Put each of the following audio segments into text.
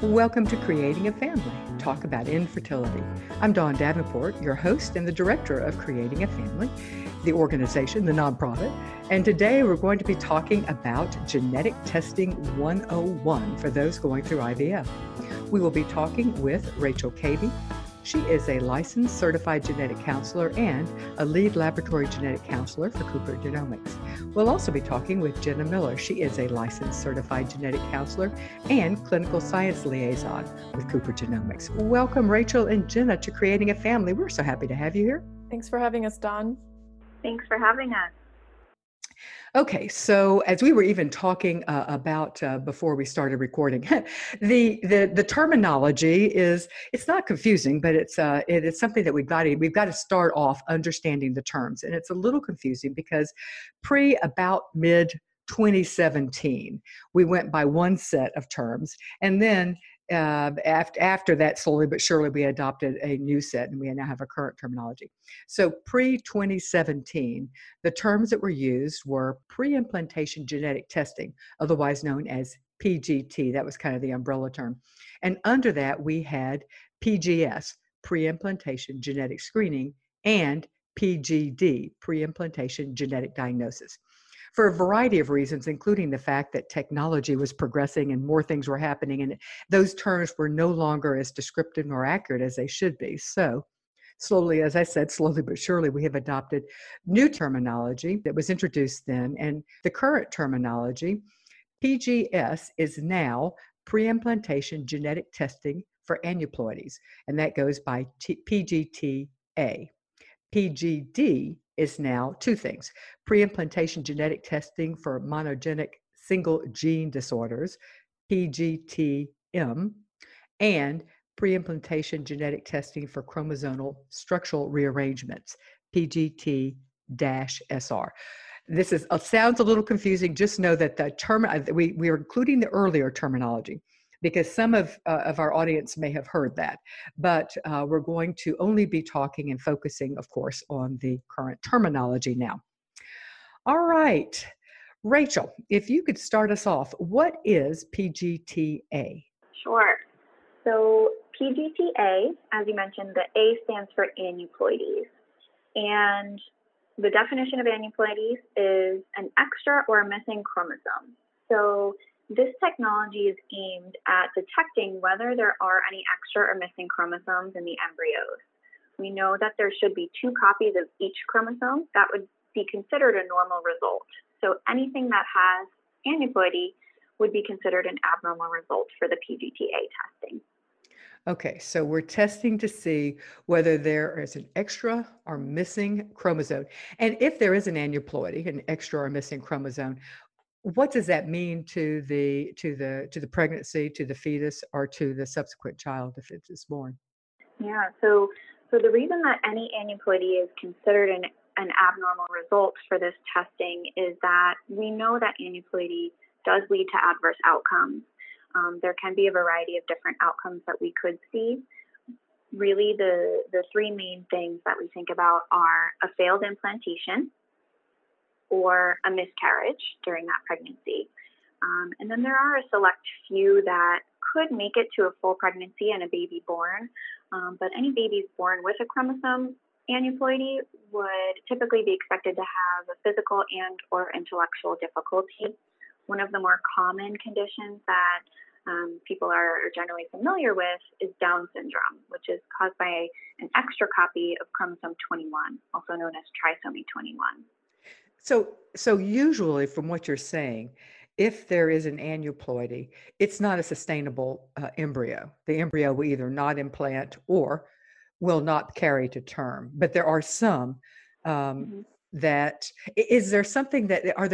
Welcome to Creating a Family, talk about infertility. I'm Dawn Davenport, your host and the director of Creating a Family, the organization, the nonprofit. And today we're going to be talking about Genetic Testing 101 for those going through IVF. We will be talking with Rachel Cavey. She is a licensed certified genetic counselor and a lead laboratory genetic counselor for Cooper Genomics. We'll also be talking with Jenna Miller. She is a licensed certified genetic counselor and clinical science liaison with Cooper Genomics. Welcome, Rachel and Jenna, to Creating a Family. We're so happy to have you here. Thanks for having us, Dawn. Thanks for having us. Okay, so as we were even talking about before we started recording, the terminology it's not confusing, but it is something that we've got to start off understanding the terms, and it's a little confusing because about mid 2017 we went by one set of terms, and then after that, slowly but surely, we adopted a new set, and we now have a current terminology. So pre-2017, the terms that were used were pre-implantation genetic testing, otherwise known as PGT. That was kind of the umbrella term. And under that, we had PGS, pre-implantation genetic screening, and PGD, pre-implantation genetic diagnosis. For a variety of reasons, including the fact that technology was progressing and more things were happening, and those terms were no longer as descriptive nor accurate as they should be. So slowly, as I said, slowly but surely, we have adopted new terminology that was introduced then. And the current terminology, PGS, is now pre-implantation genetic testing for aneuploidies, and that goes by PGT-A. PGD is now two things: pre-implantation genetic testing for monogenic single gene disorders, PGT-M, and pre-implantation genetic testing for chromosomal structural rearrangements, PGT-SR. This sounds a little confusing. Just know that the term we are including the earlier terminology, because some of our audience may have heard that. But we're going to only be talking and focusing, of course, on the current terminology now. All right. Rachel, if you could start us off, what is PGT-A? Sure. So PGT-A, as you mentioned, the A stands for aneuploidies. And the definition of aneuploidies is an extra or missing chromosome. So this technology is aimed at detecting whether there are any extra or missing chromosomes in the embryos. We know that there should be 2 copies of each chromosome. That would be considered a normal result. So anything that has aneuploidy would be considered an abnormal result for the PGT-A testing. Okay, so we're testing to see whether there is an extra or missing chromosome. And if there is an aneuploidy, an extra or missing chromosome, what does that mean to the pregnancy, to the fetus, or to the subsequent child if it is born? Yeah, so the reason that any aneuploidy is considered an abnormal result for this testing is that we know that aneuploidy does lead to adverse outcomes. There can be a variety of different outcomes that we could see. Really, the 3 main things that we think about are a failed implantation or a miscarriage during that pregnancy. And then there are a select few that could make it to a full pregnancy and a baby born. But any babies born with a chromosome aneuploidy would typically be expected to have a physical and or intellectual difficulty. One of the more common conditions that people are generally familiar with is Down syndrome, which is caused by an extra copy of chromosome 21, also known as trisomy 21. So usually, from what you're saying, if there is an aneuploidy, it's not a sustainable embryo. The embryo will either not implant or will not carry to term. But there are some that is there something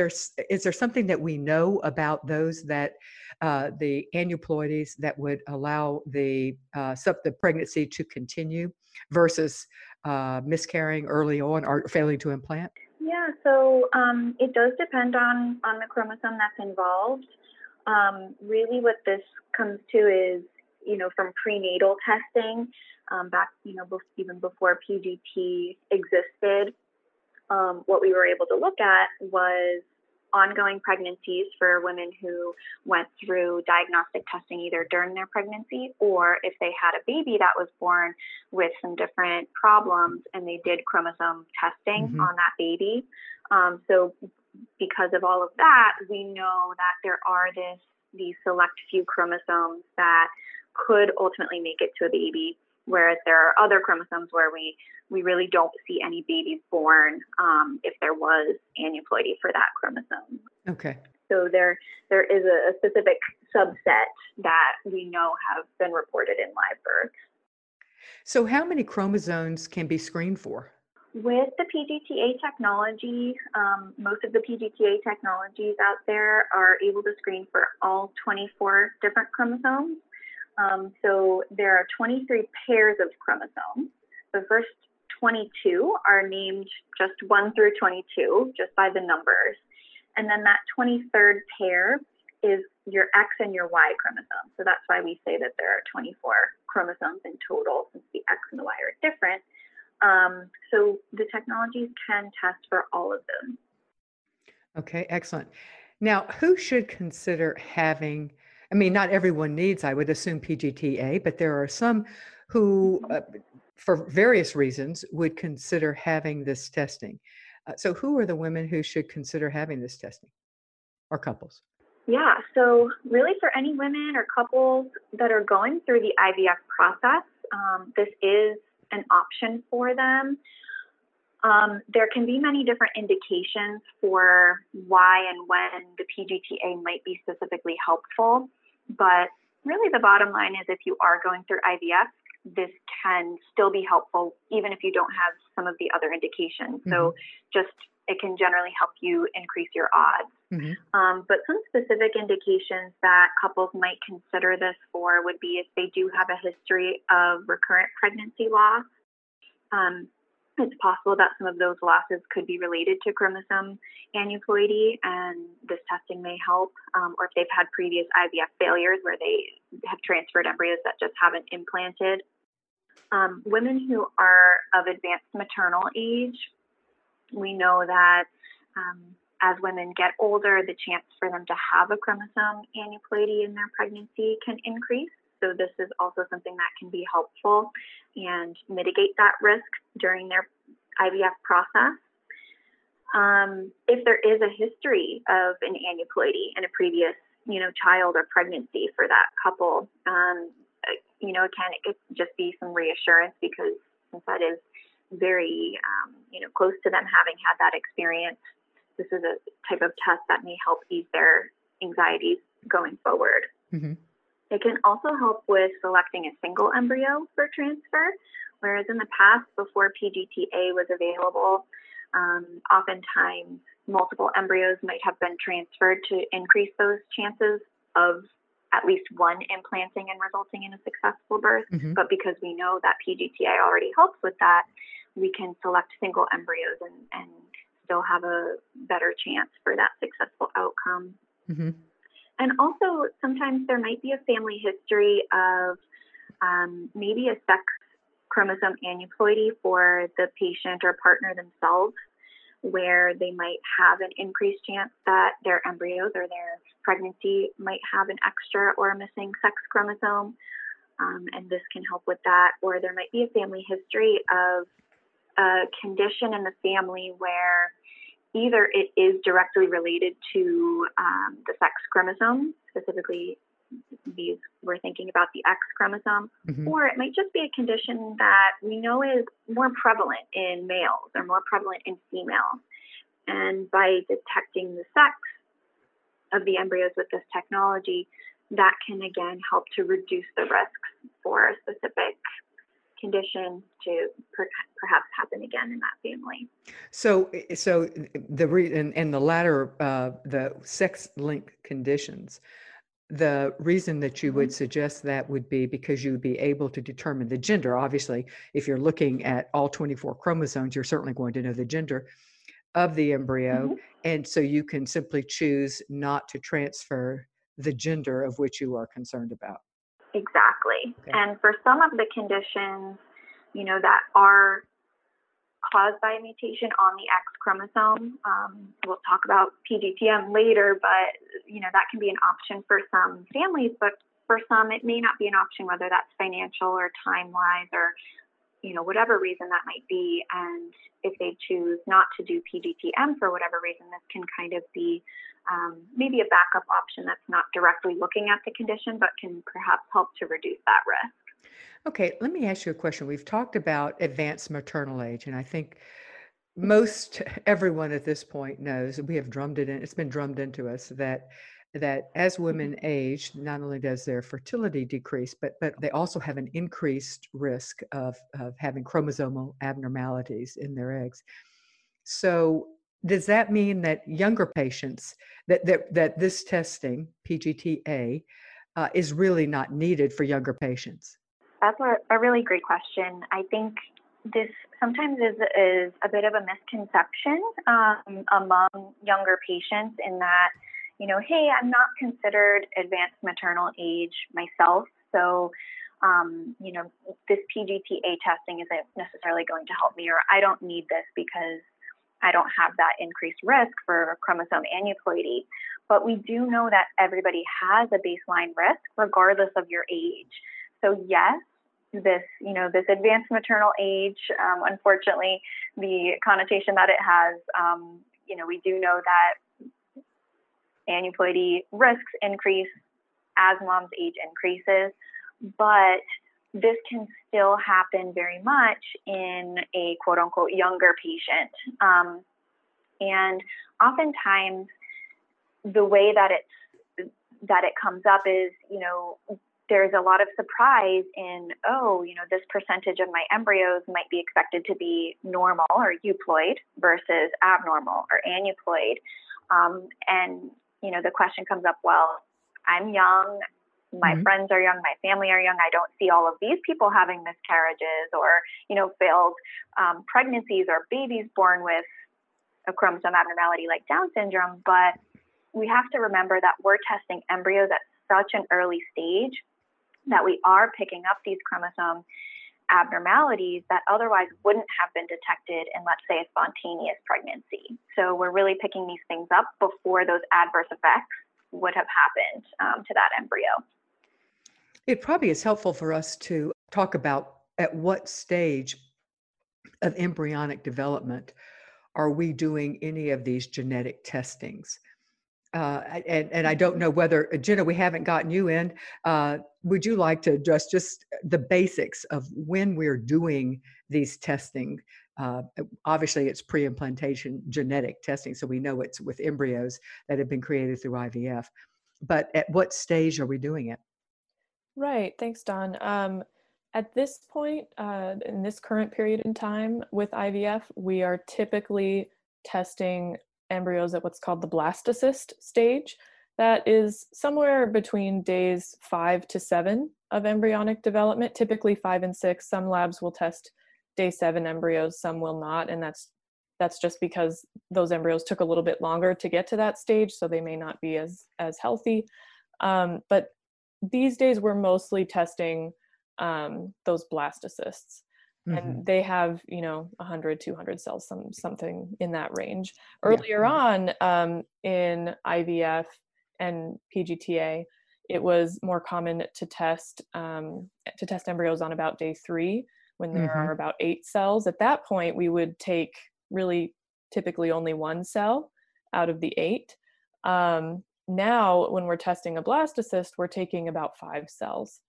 that we know about those that the aneuploidies that would allow the pregnancy to continue versus miscarrying early on or failing to implant? Yeah, so it does depend on the chromosome that's involved. Really what this comes to is, from prenatal testing, back, even before PGT existed, what we were able to look at was ongoing pregnancies for women who went through diagnostic testing either during their pregnancy or if they had a baby that was born with some different problems and they did chromosome testing Mm-hmm. on that baby. So because of all of that, we know that there are these select few chromosomes that could ultimately make it to a baby, whereas there are other chromosomes where we really don't see any babies born if there was aneuploidy for that chromosome. Okay. So there is a specific subset that we know have been reported in live birth. So how many chromosomes can be screened for? With the PGTA technology, most of the PGTA technologies out there are able to screen for all 24 different chromosomes. So there are 23 pairs of chromosomes. The first 22 are named just 1 through 22, just by the numbers. And then that 23rd pair is your X and your Y chromosome. So that's why we say that there are 24 chromosomes in total, since the X and the Y are different. So the technologies can test for all of them. Okay, excellent. Now, who should consider having, I mean, not everyone needs, I would assume, PGTA, but there are some who, for various reasons, would consider having this testing. So who are the women who should consider having this testing, or couples? Yeah, so really for any women or couples that are going through the IVF process, this is an option for them. There can be many different indications for why and when the PGTA might be specifically helpful, but really the bottom line is if you are going through IVF, this can still be helpful even if you don't have some of the other indications. Mm-hmm. So it can generally help you increase your odds. Mm-hmm. But some specific indications that couples might consider this for would be if they do have a history of recurrent pregnancy loss. It's possible that some of those losses could be related to chromosome aneuploidy, and this testing may help. Or if they've had previous IVF failures where they have transferred embryos that just haven't implanted. Women who are of advanced maternal age, we know that as women get older, the chance for them to have a chromosome aneuploidy in their pregnancy can increase. So this is also something that can be helpful and mitigate that risk during their IVF process. If there is a history of an aneuploidy in a previous, child or pregnancy for that couple, it could just be some reassurance because since that is very, close to them having had that experience, this is a type of test that may help ease their anxieties going forward. Mm-hmm. It can also help with selecting a single embryo for transfer, whereas in the past, before PGTA was available, oftentimes multiple embryos might have been transferred to increase those chances of at least one implanting and resulting in a successful birth. Mm-hmm. But because we know that PGTA already helps with that, we can select single embryos and still have a better chance for that successful outcome. Mm-hmm. And also, sometimes there might be a family history of maybe a sex chromosome aneuploidy for the patient or partner themselves, where they might have an increased chance that their embryos or their pregnancy might have an extra or a missing sex chromosome, and this can help with that. Or there might be a family history of a condition in the family where either it is directly related to the sex chromosome, specifically we're thinking about the X chromosome, mm-hmm. or it might just be a condition that we know is more prevalent in males or more prevalent in females. And by detecting the sex of the embryos with this technology, that can again help to reduce the risks for a specific condition to perhaps happen again in that family. So the latter, the sex-linked conditions, the reason that you mm-hmm. would suggest that would be because you would be able to determine the gender. Obviously, if you're looking at all 24 chromosomes, you're certainly going to know the gender of the embryo. Mm-hmm. And so you can simply choose not to transfer the gender of which you are concerned about. Exactly. Okay. And for some of the conditions, that are caused by a mutation on the X chromosome. We'll talk about PGTM later, but that can be an option for some families, but for some it may not be an option, whether that's financial or time-wise or whatever reason that might be. And if they choose not to do PGTM for whatever reason, this can kind of be maybe a backup option that's not directly looking at the condition, but can perhaps help to reduce that risk. Okay, let me ask you a question. We've talked about advanced maternal age, and I think most everyone at this point knows, we have drummed it in, it's been drummed into us that as women age, not only does their fertility decrease, but they also have an increased risk of having chromosomal abnormalities in their eggs. So does that mean that younger patients, that this testing, PGTA, is really not needed for younger patients? That's a really great question. I think this sometimes is a bit of a misconception among younger patients in that, hey, I'm not considered advanced maternal age myself, so this PGTA testing isn't necessarily going to help me, or I don't need this because I don't have that increased risk for chromosome aneuploidy. But we do know that everybody has a baseline risk regardless of your age. So yes, this advanced maternal age, unfortunately, the connotation that it has, we do know that aneuploidy risks increase as mom's age increases, but this can still happen very much in a quote unquote younger patient. And oftentimes the way that it comes up is, there's a lot of surprise in, this percentage of my embryos might be expected to be normal or euploid versus abnormal or aneuploid. And, the question comes up, well, I'm young, my friends are young, my family are young, I don't see all of these people having miscarriages or, failed pregnancies or babies born with a chromosome abnormality like Down syndrome. But we have to remember that we're testing embryos at such an early stage that we are picking up these chromosome abnormalities that otherwise wouldn't have been detected in, let's say, a spontaneous pregnancy. So we're really picking these things up before those adverse effects would have happened to that embryo. It probably is helpful for us to talk about at what stage of embryonic development are we doing any of these genetic testings. And I don't know whether, Jenna, we haven't gotten you in. Would you like to address just the basics of when we're doing these testing? Obviously, it's pre-implantation genetic testing, so we know it's with embryos that have been created through IVF. But at what stage are we doing it? Right. Thanks, Don. At this point, in this current period in time with IVF, we are typically testing embryos at what's called the blastocyst stage. That is somewhere between days 5 to 7 of embryonic development, typically 5 and 6. Some labs will test day 7 embryos, some will not, and that's just because those embryos took a little bit longer to get to that stage, so they may not be as healthy. But these days we're mostly testing those blastocysts. And they have, 100, 200 cells, something in that range. Earlier on in IVF and PGTA, it was more common to test embryos on about day 3 when there are about 8 cells. At that point, we would take really typically only 1 cell out of the 8. Now, when we're testing a blastocyst, we're taking about 5 cells.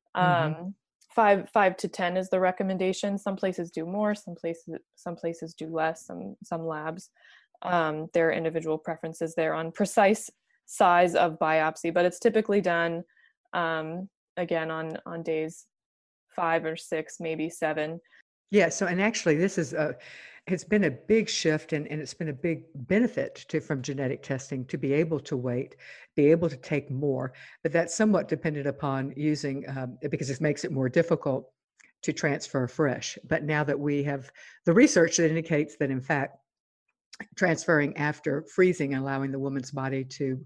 5 to 10 is the recommendation. Some places do more, some places do less, some labs. There are individual preferences there on precise size of biopsy, but it's typically done again on days 5 or 6, maybe 7. Yeah. So, and actually, it's been a big shift, and it's been a big benefit from genetic testing to be able to wait, be able to take more, but that's somewhat dependent upon using, because it makes it more difficult to transfer fresh. But now that we have the research that indicates that, in fact, transferring after freezing and allowing the woman's body to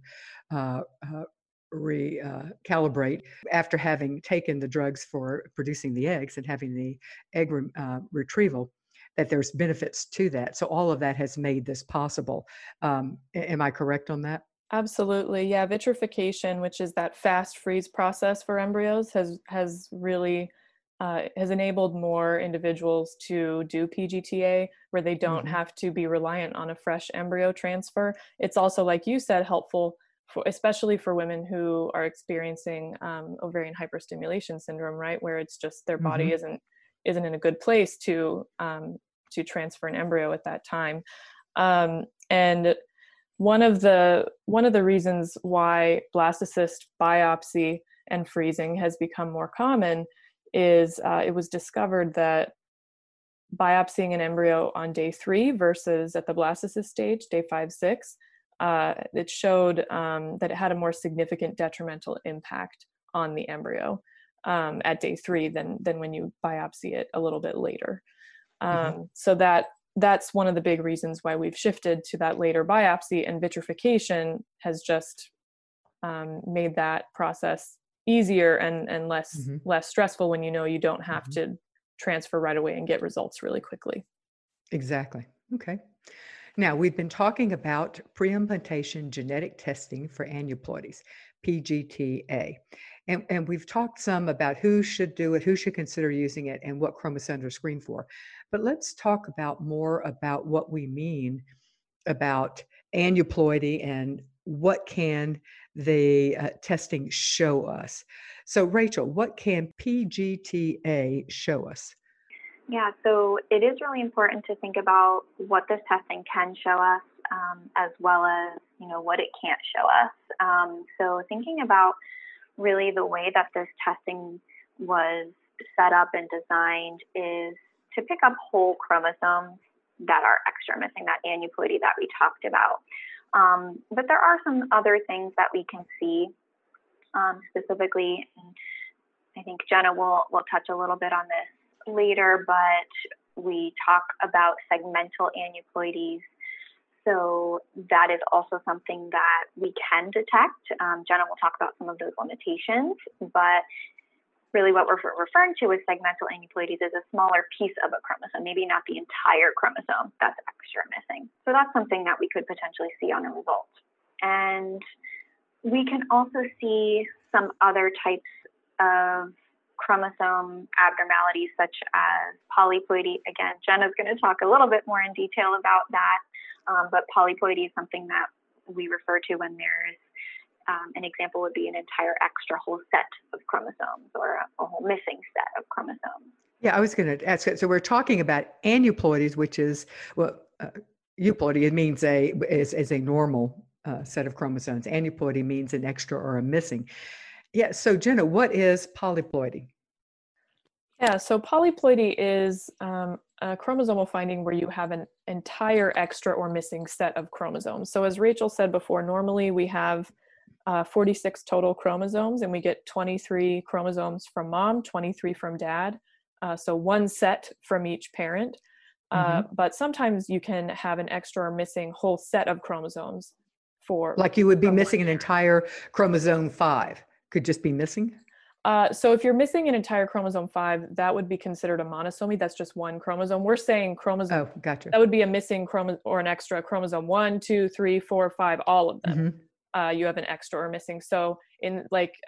recalibrate after having taken the drugs for producing the eggs and having the egg retrieval, that there's benefits to that. So all of that has made this possible. Am I correct on that? Absolutely. Yeah, vitrification, which is that fast freeze process for embryos, has really has enabled more individuals to do PGTA where they don't Hmm. have to be reliant on a fresh embryo transfer. It's also, like you said, helpful for, especially for women who are experiencing ovarian hyperstimulation syndrome, right, where it's just their body Hmm. isn't in a good place to transfer an embryo at that time. And one of the reasons why blastocyst biopsy and freezing has become more common is it was discovered that biopsying an embryo on day 3 versus at the blastocyst stage, day 5, 6, it showed that it had a more significant detrimental impact on the embryo at day 3 than when you biopsy it a little bit later. Hmm. So that's one of the big reasons why we've shifted to that later biopsy, and vitrification has just made that process easier and Hmm. less stressful when you know you don't have Hmm. to transfer right away and get results really quickly. Exactly. Okay. Now, we've been talking about pre-implantation genetic testing for aneuploidies, PGTA. And we've talked some about who should do it, who should consider using it, and what chromosomes are screened for. But let's talk about more about what we mean about aneuploidy and what can the testing show us. So, Rachel, what can PGTA show us? Yeah, so it is really important to think about what this testing can show us, as well as what it can't show us. So thinking about really the way that this testing was set up and designed is to pick up whole chromosomes that are extra missing, that aneuploidy that we talked about. But there are some other things that we can see, specifically, and I think Jenna will touch a little bit on this later, but we talk about segmental aneuploidies. So that is also something that we can detect. Jenna will talk about some of those limitations, but really what we're referring to with segmental aneuploidies is a smaller piece of a chromosome, maybe not the entire chromosome that's extra missing. So that's something that we could potentially see on a result. And we can also see some other types of chromosome abnormalities, such as polyploidy. Again, Jenna's going to talk a little bit more in detail about that, but polyploidy is something that we refer to when there's an example would be an entire extra whole set of chromosomes or a whole missing set of chromosomes. Yeah, I was going to ask. So we're talking about aneuploidies, which is well, euploidy. It means is a normal set of chromosomes. Aneuploidy means an extra or a missing. Yeah. So Jenna, what is polyploidy? Yeah, so polyploidy is a chromosomal finding where you have an entire extra or missing set of chromosomes. So as Rachel said before, normally we have 46 total chromosomes, and we get 23 chromosomes from mom, 23 from dad. So one set from each parent. Hmm. But sometimes you can have an extra or missing whole set of chromosomes Like you would be from one missing an parent. entire chromosome 5. Could just be missing. So if you're missing an entire chromosome 5, that would be considered a monosomy. That's just one chromosome. We're saying chromosome, Oh, gotcha. that would be a missing chromosome or an extra chromosome 1, 2, 3, 4, 5, all of them. Hmm. You have an extra or missing. So in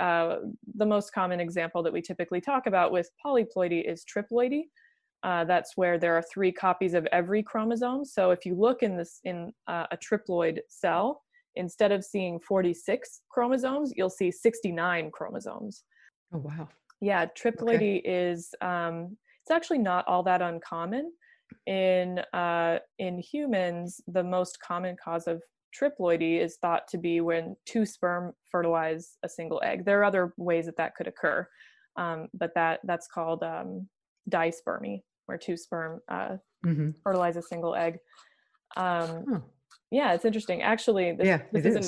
the most common example that we typically talk about with polyploidy is triploidy. That's where there are 3 copies of every chromosome. So if you look in a triploid cell, instead of seeing 46 chromosomes, you'll see 69 chromosomes. Oh, wow. Yeah, Okay. triploidy is it's actually not all that uncommon. In humans, the most common cause of triploidy is thought to be when 2 sperm fertilize a single egg. There are other ways that could occur, but that's called dispermy, where 2 sperm Hmm. fertilize a single egg. Um, Huh. yeah, it's interesting. Actually, this Yeah, this it is. isn't.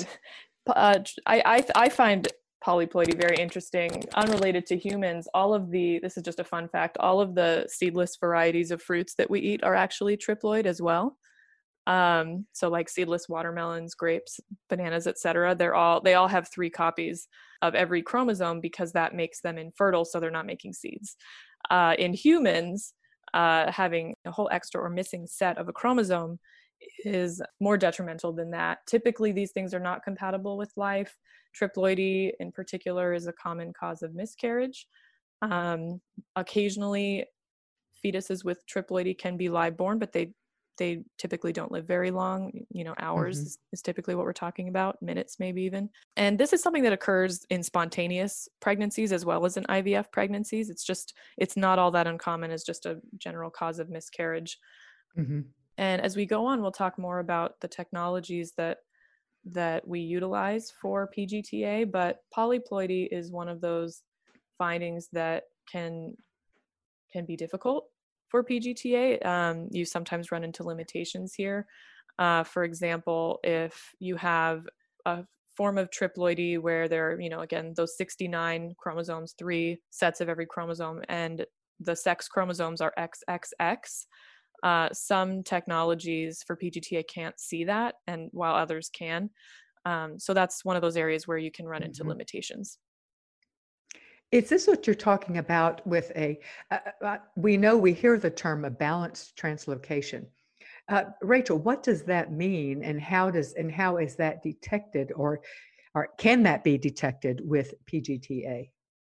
I find polyploidy very interesting. Unrelated to humans, this is just a fun fact. All of the seedless varieties of fruits that we eat are actually triploid as well. So like seedless watermelons, grapes, bananas, etc. They all have 3 copies of every chromosome because that makes them infertile, so they're not making seeds. In humans, having a whole extra or missing set of a chromosome is more detrimental than that. Typically, these things are not compatible with life. Triploidy in particular is a common cause of miscarriage. Occasionally, fetuses with triploidy can be live born, but they typically don't live very long. Hours is typically what we're talking about, minutes maybe even. And this is something that occurs in spontaneous pregnancies as well as in IVF pregnancies. It's not all that uncommon as just a general cause of miscarriage. Mm-hmm. And as we go on, we'll talk more about the technologies that we utilize for PGTA, but polyploidy is one of those findings that can be difficult for PGTA. You sometimes run into limitations here. For example, if you have a form of triploidy where there are, again, those 69 chromosomes, 3 sets of every chromosome, and the sex chromosomes are XXX, some technologies for PGTA can't see that, and while others can. So that's one of those areas where you can run into limitations. Is this what you're talking about with we hear the term a balanced translocation. Rachel, what does that mean, and how is that detected, or can that be detected with PGTA?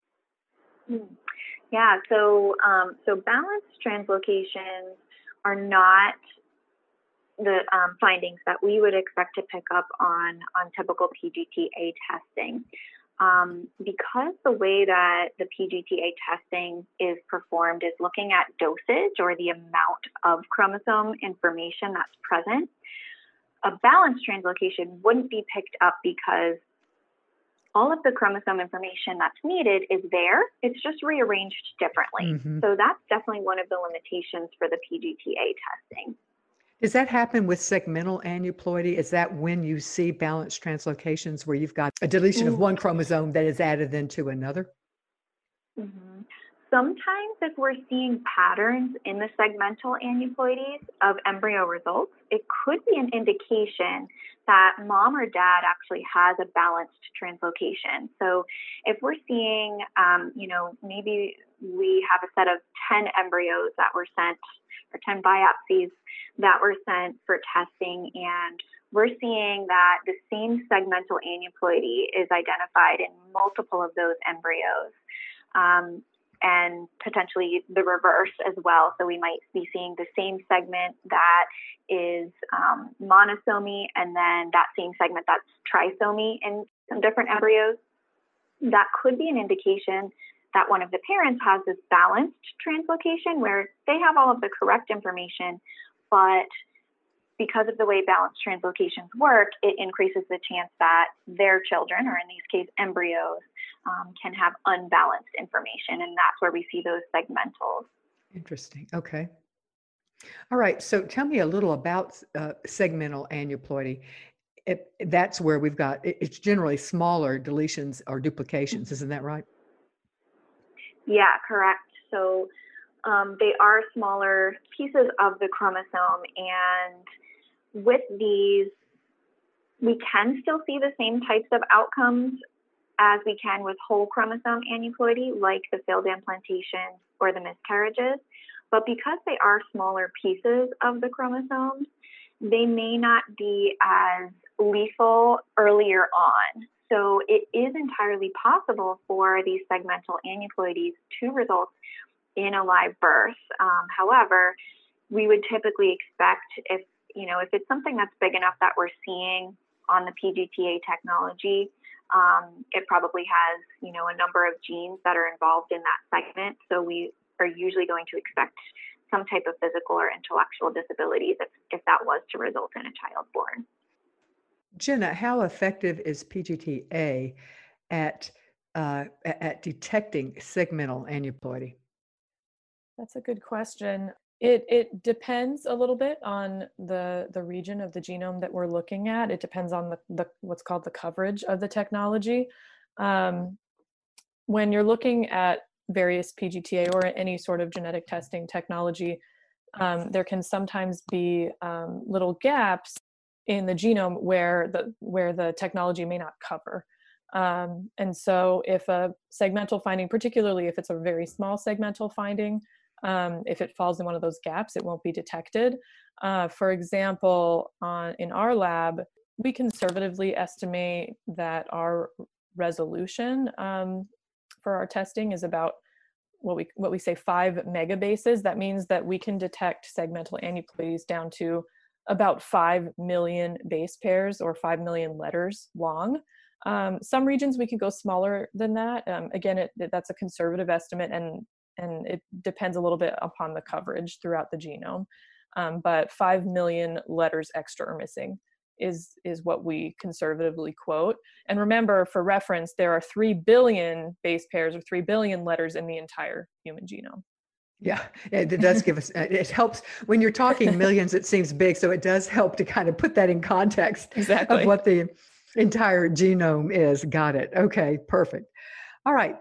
Yeah, so balanced translocations are not the findings that we would expect to pick up on typical PGTA testing. Because the way that the PGTA testing is performed is looking at dosage or the amount of chromosome information that's present, a balanced translocation wouldn't be picked up because all of the chromosome information that's needed is there. It's just rearranged differently. So that's definitely one of the limitations for the PGTA testing. Does that happen with segmental aneuploidy? Is that when you see balanced translocations where you've got a deletion of one chromosome that is added into another? Sometimes if we're seeing patterns in the segmental aneuploidies of embryo results, it could be an indication that mom or dad actually has a balanced translocation. So if we're seeing, maybe we have a set of 10 embryos that were sent, or 10 biopsies that were sent for testing, and we're seeing that the same segmental aneuploidy is identified in multiple of those embryos, and potentially the reverse as well. So we might be seeing the same segment that is monosomy, and then that same segment that's trisomy in some different embryos. That could be an indication that one of the parents has this balanced translocation where they have all of the correct information, but because of the way balanced translocations work, it increases the chance that their children, or in these cases embryos, can have unbalanced information, and that's where we see those segmentals. Interesting. Okay. All right. So tell me a little about segmental aneuploidy. That's where we've got, it's generally smaller deletions or duplications. Isn't that right? Yeah, correct. So they are smaller pieces of the chromosome, and with these, we can still see the same types of outcomes as we can with whole chromosome aneuploidy, like the failed implantation or the miscarriages. But because they are smaller pieces of the chromosomes, they may not be as lethal earlier on. So it is entirely possible for these segmental aneuploidies to result in a live birth. However, we would typically expect if it's something that's big enough that we're seeing on the PGTA technology, it probably has, a number of genes that are involved in that segment. So we are usually going to expect some type of physical or intellectual disabilities if that was to result in a child born. Jenna, how effective is PGTA at detecting segmental aneuploidy? That's a good question. It depends a little bit on the region of the genome that we're looking at. It depends on the what's called the coverage of the technology. When you're looking at various PGTA or any sort of genetic testing technology, there can sometimes be little gaps in the genome where the technology may not cover. And so if a segmental finding, particularly if it's a very small segmental finding, If it falls in one of those gaps, it won't be detected. For example, in our lab, we conservatively estimate that our resolution for our testing is about what we say 5 megabases. That means that we can detect segmental aneuploidies down to about 5 million base pairs or 5 million letters long. Some regions we can go smaller than that. Again, that's a conservative estimate, and it depends a little bit upon the coverage throughout the genome. But 5 million letters extra or missing is what we conservatively quote. And remember, for reference, there are 3 billion base pairs or 3 billion letters in the entire human genome. Yeah, it does give us, it helps when you're talking millions, it seems big. So it does help to kind of put that in context Exactly. of what the entire genome is. Got it. Okay, perfect. All right.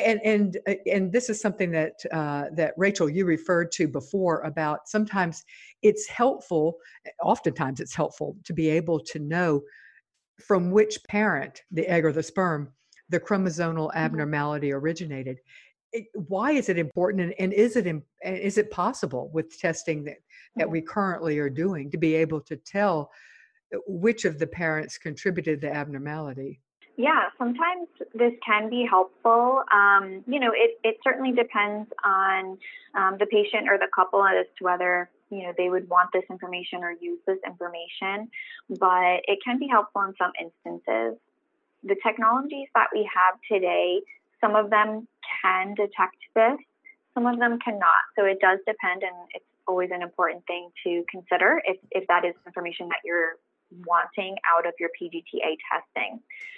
And this is something that that Rachel, you referred to before about sometimes it's helpful, oftentimes it's helpful to be able to know from which parent, the egg or the sperm, the chromosomal abnormality originated. Why is it important, and is it possible with testing that we currently are doing to be able to tell which of the parents contributed the abnormality? Yeah, sometimes this can be helpful. It certainly depends on the patient or the couple as to whether, they would want this information or use this information, but it can be helpful in some instances. The technologies that we have today, some of them can detect this, some of them cannot. So it does depend, and it's always an important thing to consider if that is information that you're wanting out of your PGTA testing.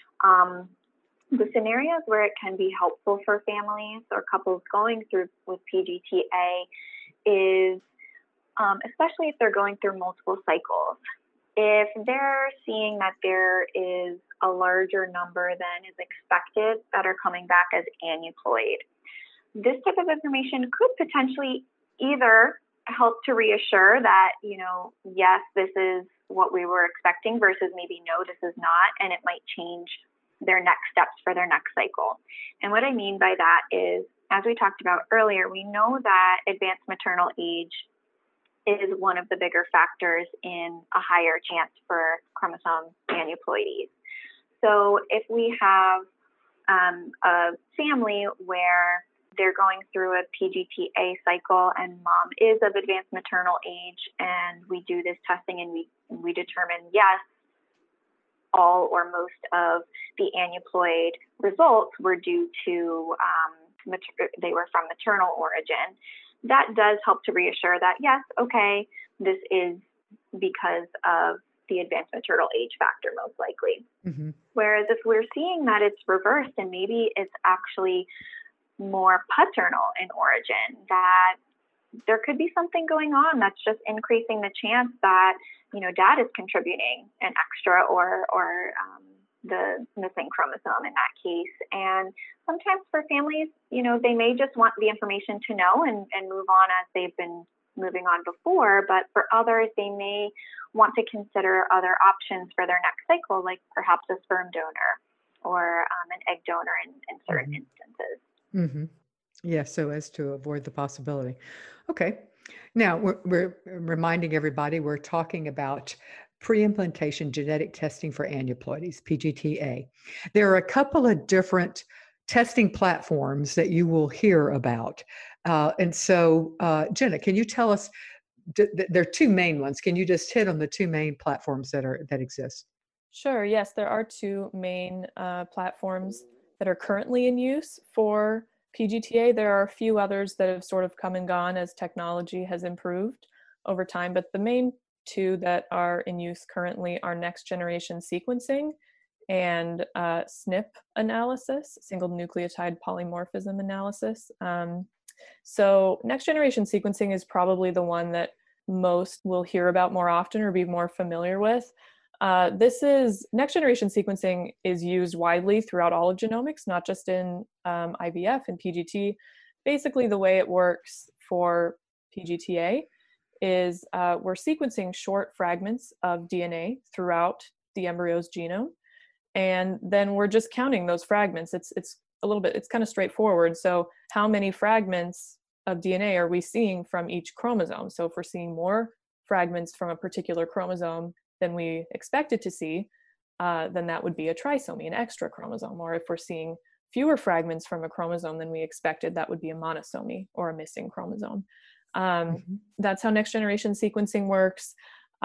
The scenarios where it can be helpful for families or couples going through with PGTA is, especially if they're going through multiple cycles. If they're seeing that there is a larger number than is expected that are coming back as aneuploid, this type of information could potentially either help to reassure that, yes, this is what we were expecting versus maybe no, this is not, and it might change their next steps for their next cycle. And what I mean by that is, as we talked about earlier, we know that advanced maternal age is one of the bigger factors in a higher chance for chromosome aneuploidies. So if we have a family where they're going through a PGTA cycle and mom is of advanced maternal age, and we do this testing and we determine, yes, all or most of the aneuploid results were due to, they were from maternal origin. That does help to reassure that, yes, okay, this is because of the advanced maternal age factor, most likely. Mm-hmm. Whereas if we're seeing that it's reversed and maybe it's actually more paternal in origin, that there could be something going on that's just increasing the chance that, dad is contributing an extra or the missing chromosome in that case. And sometimes for families, they may just want the information to know and move on as they've been moving on before. But for others, they may want to consider other options for their next cycle, like perhaps a sperm donor or an egg donor in certain mm-hmm. instances. Mm-hmm. Yeah, so as to avoid the possibility. Okay. Now, we're reminding everybody we're talking about pre-implantation genetic testing for aneuploidies, PGTA. There are a couple of different testing platforms that you will hear about. And so, Jenna, can you tell us, there are two main ones. Can you just hit on the two main platforms that exist? Sure. Yes, there are two main platforms that are currently in use for PGTA. There are a few others that have sort of come and gone as technology has improved over time, but the main two that are in use currently are next generation sequencing and SNP analysis, single nucleotide polymorphism analysis. So next generation sequencing is probably the one that most will hear about more often or be more familiar with. Next generation sequencing is used widely throughout all of genomics, not just in IVF and PGT. Basically, the way it works for PGTA is we're sequencing short fragments of DNA throughout the embryo's genome, and then we're just counting those fragments. It's kind of straightforward. So how many fragments of DNA are we seeing from each chromosome? So if we're seeing more fragments from a particular chromosome than we expected to see, then that would be a trisomy, an extra chromosome. Or if we're seeing fewer fragments from a chromosome than we expected, that would be a monosomy or a missing chromosome. That's how next generation sequencing works.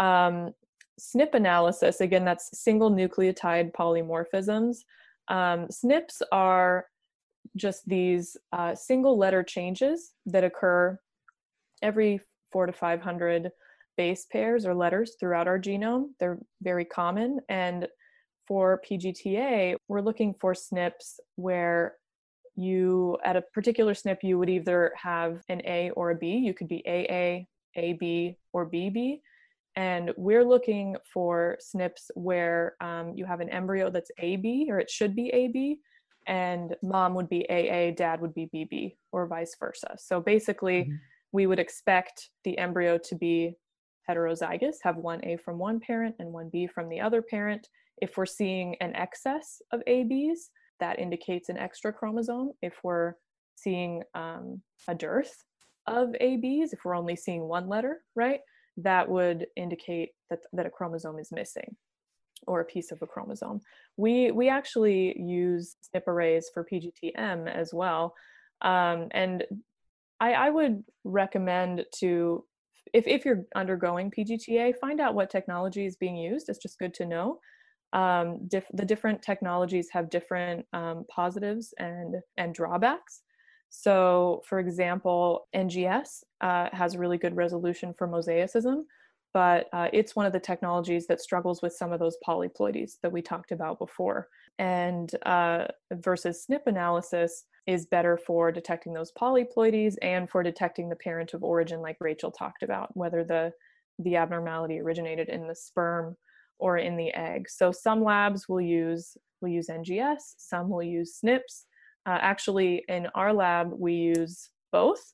SNP analysis, again, that's single nucleotide polymorphisms. SNPs are just these single letter changes that occur every 400 to 500 base pairs or letters throughout our genome. They're very common. And for PGTA, we're looking for SNPs where at a particular SNP, you would either have an A or a B. You could be AA, AB, or BB. And we're looking for SNPs where you have an embryo that's AB, or it should be AB, and mom would be AA, dad would be BB, or vice versa. So basically, we would expect the embryo to be heterozygous, have one A from one parent and one B from the other parent. If we're seeing an excess of ABs, that indicates an extra chromosome. If we're seeing a dearth of ABs, if we're only seeing one letter, right, that would indicate that a chromosome is missing, or a piece of a chromosome. We actually use SNP arrays for PGTM as well. And I would recommend to, if you're undergoing PGTA, find out what technology is being used. It's just good to know. The different technologies have different positives and drawbacks. So for example, NGS has really good resolution for mosaicism, but it's one of the technologies that struggles with some of those polyploidies that we talked about before. And versus SNP analysis is better for detecting those polyploidies and for detecting the parent of origin, like Rachel talked about, whether the abnormality originated in the sperm or in the egg. So some labs will use NGS, some will use SNPs. Actually, in our lab, we use both.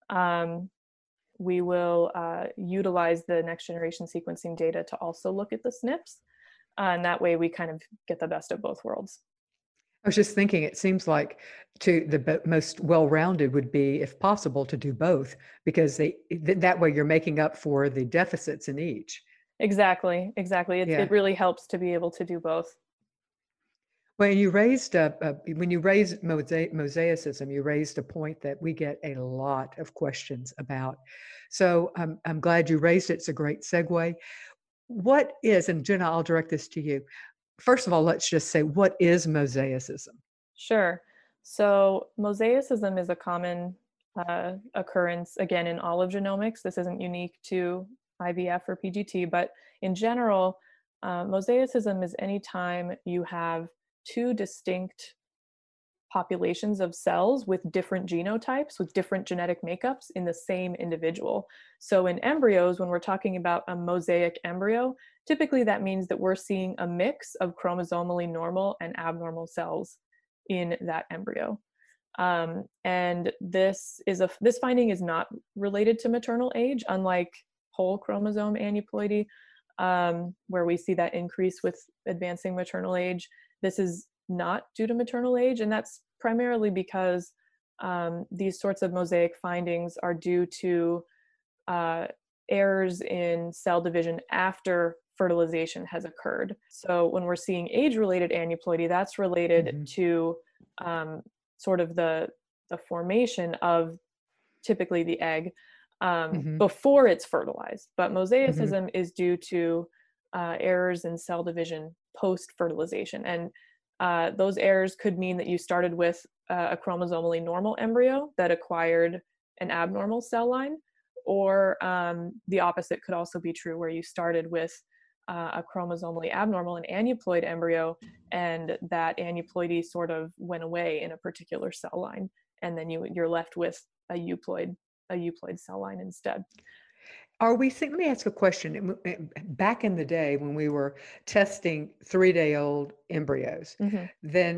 We will utilize the next generation sequencing data to also look at the SNPs. And that way we kind of get the best of both worlds. I was just thinking, it seems like the most well-rounded would be, if possible, to do both, because that way you're making up for the deficits in each. Exactly. It really helps to be able to do both. When you raised mosaicism, you raised a point that we get a lot of questions about. So I'm glad you raised it. It's a great segue. What is, and Jenna, I'll direct this to you. First of all, let's just say, what is mosaicism? Sure. So mosaicism is a common occurrence, again, in all of genomics. This isn't unique to IVF or PGT, but in general, mosaicism is any time you have two distinct populations of cells with different genotypes, with different genetic makeups in the same individual. So in embryos, when we're talking about a mosaic embryo, typically that means that we're seeing a mix of chromosomally normal and abnormal cells in that embryo. And this finding is not related to maternal age, unlike whole chromosome aneuploidy, where we see that increase with advancing maternal age. This is not due to maternal age, and that's primarily because these sorts of mosaic findings are due to errors in cell division after fertilization has occurred. So when we're seeing age-related aneuploidy, that's related to sort of the formation of typically the egg before it's fertilized. But mosaicism is due to errors in cell division post-fertilization. And those errors could mean that you started with a chromosomally normal embryo that acquired an abnormal cell line, or the opposite could also be true, where you started with a chromosomally abnormal, an aneuploid embryo, and that aneuploidy sort of went away in a particular cell line, and then you're left with a euploid cell line instead. Let me ask a question. Back in the day when we were testing 3-day-old embryos, then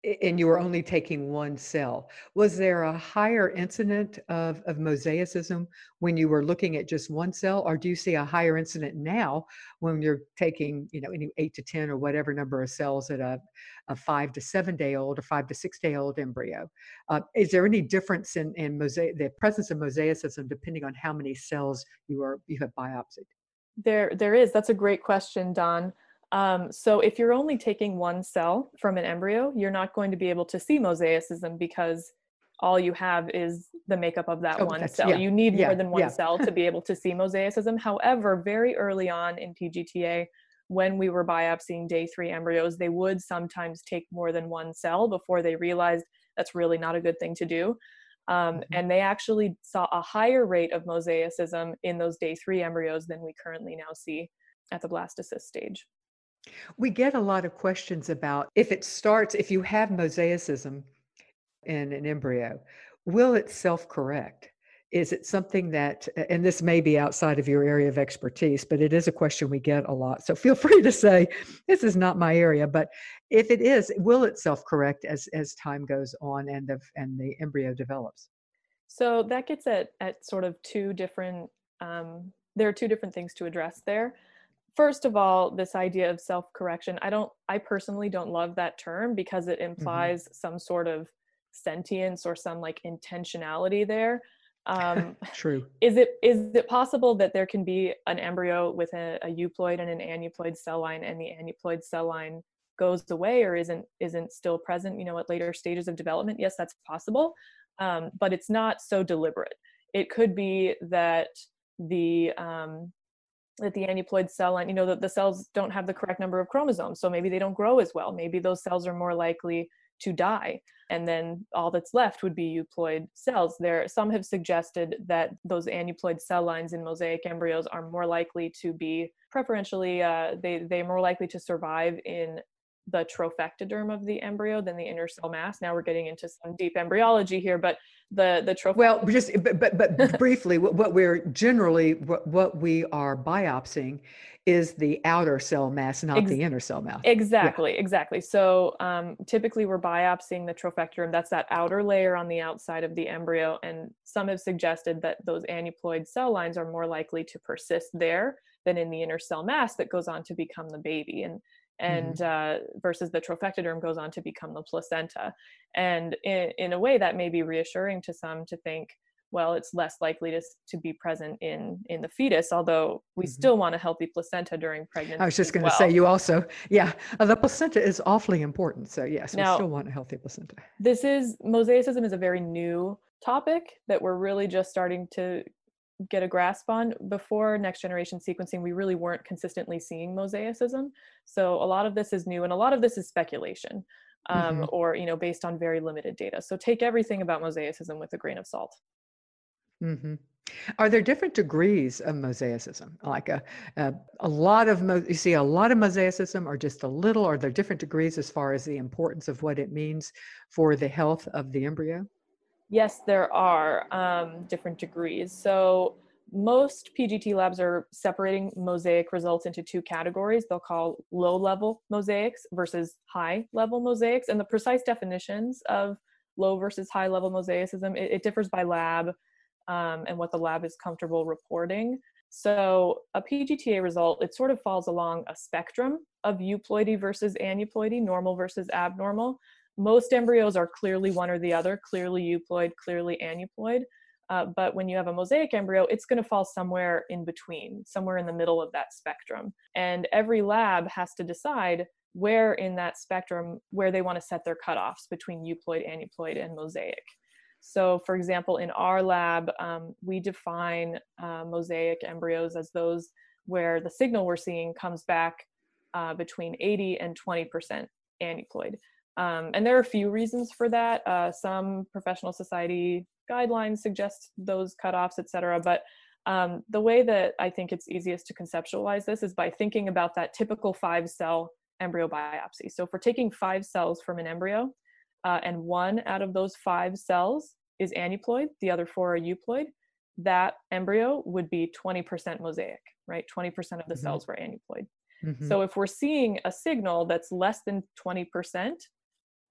And you were only taking one cell. Was there a higher incident of mosaicism when you were looking at just one cell, or do you see a higher incident now when you're taking, any 8 to 10 or whatever number of cells at a 5 to 7 day old or 5 to 6 day old embryo? Is there any difference in the presence of mosaicism depending on how many cells you have biopsied? There is. That's a great question, Don. So if you're only taking one cell from an embryo, you're not going to be able to see mosaicism because all you have is the makeup of that Oh, one that's cell. yeah, You need more yeah, than one yeah. cell to be able to see mosaicism. However, very early on in PGTA, when we were biopsying day 3 embryos, they would sometimes take more than one cell before they realized that's really not a good thing to do. Mhm. And they actually saw a higher rate of mosaicism in those day 3 embryos than we currently now see at the blastocyst stage. We get a lot of questions about if you have mosaicism in an embryo, will it self-correct? Is it something that, and this may be outside of your area of expertise, but it is a question we get a lot. So feel free to say, this is not my area, but if it is, will it self-correct as time goes on and the embryo develops? So that gets at sort of there are two different things to address there. First of all, this idea of self-correction, I personally don't love that term because it Hmm. implies some sort of sentience or some like intentionality there. Um, True. is it possible that there can be an embryo with a euploid and an aneuploid cell line, and the aneuploid cell line goes away or isn't still present, at later stages of development? Yes, that's possible, but it's not so deliberate. It could be that the aneuploid cell line, that the cells don't have the correct number of chromosomes, so maybe they don't grow as well. Maybe those cells are more likely to die, and then all that's left would be euploid cells. Some have suggested that those aneuploid cell lines in mosaic embryos are more likely to be preferentially, they're more likely to survive in the trophectoderm of the embryo than the inner cell mass. Now we're getting into some deep embryology here, but the Well, trophectoderm. just but briefly, what we are biopsying is the outer cell mass, not the inner cell mass. Yeah. Exactly. So typically we're biopsying the trophectoderm. That's that outer layer on the outside of the embryo. And some have suggested that those aneuploid cell lines are more likely to persist there than in the inner cell mass that goes on to become the baby. And Hmm. versus the trophectoderm goes on to become the placenta. And in a way that may be reassuring to some to think, well, it's less likely to be present in the fetus, although we Hmm. still want a healthy placenta during I pregnancy was just as going to say, well. you also, yeah, the placenta is awfully important. So yes, we Now, still want a healthy placenta. mosaicism is a very new topic that we're really just starting to get a grasp on. Before next generation sequencing, we really weren't consistently seeing mosaicism. So a lot of this is new, and a lot of this is speculation, Hmm. or based on very limited data. So take everything about mosaicism with a grain of salt. Hmm. Are there different degrees of mosaicism? Like a lot of you see a lot of mosaicism, or just a little? Are there different degrees as far as the importance of what it means for the health of the embryo? Yes, there are different degrees. So most PGT labs are separating mosaic results into two categories. They'll call low-level mosaics versus high-level mosaics. And the precise definitions of low versus high-level mosaicism, it differs by lab, and what the lab is comfortable reporting. So a PGTA result, it sort of falls along a spectrum of euploidy versus aneuploidy, normal versus abnormal. Most embryos are clearly one or the other, clearly euploid, clearly aneuploid. But when you have a mosaic embryo, it's going to fall somewhere in between, somewhere in the middle of that spectrum. And every lab has to decide where in that spectrum, where they want to set their cutoffs between euploid, aneuploid, and mosaic. So for example, in our lab, we define mosaic embryos as those where the signal we're seeing comes back between 80 and 20% aneuploid. And there are a few reasons for that. Some professional society guidelines suggest those cutoffs, et cetera. But the way that I think it's easiest to conceptualize this is by thinking about that typical 5-cell embryo biopsy. So if we're taking 5 cells from an embryo, and 1 out of those 5 cells is aneuploid, the other 4 are euploid, that embryo would be 20% mosaic, right? 20% of the Hmm. cells were aneuploid. Hmm. So if we're seeing a signal that's less than 20%,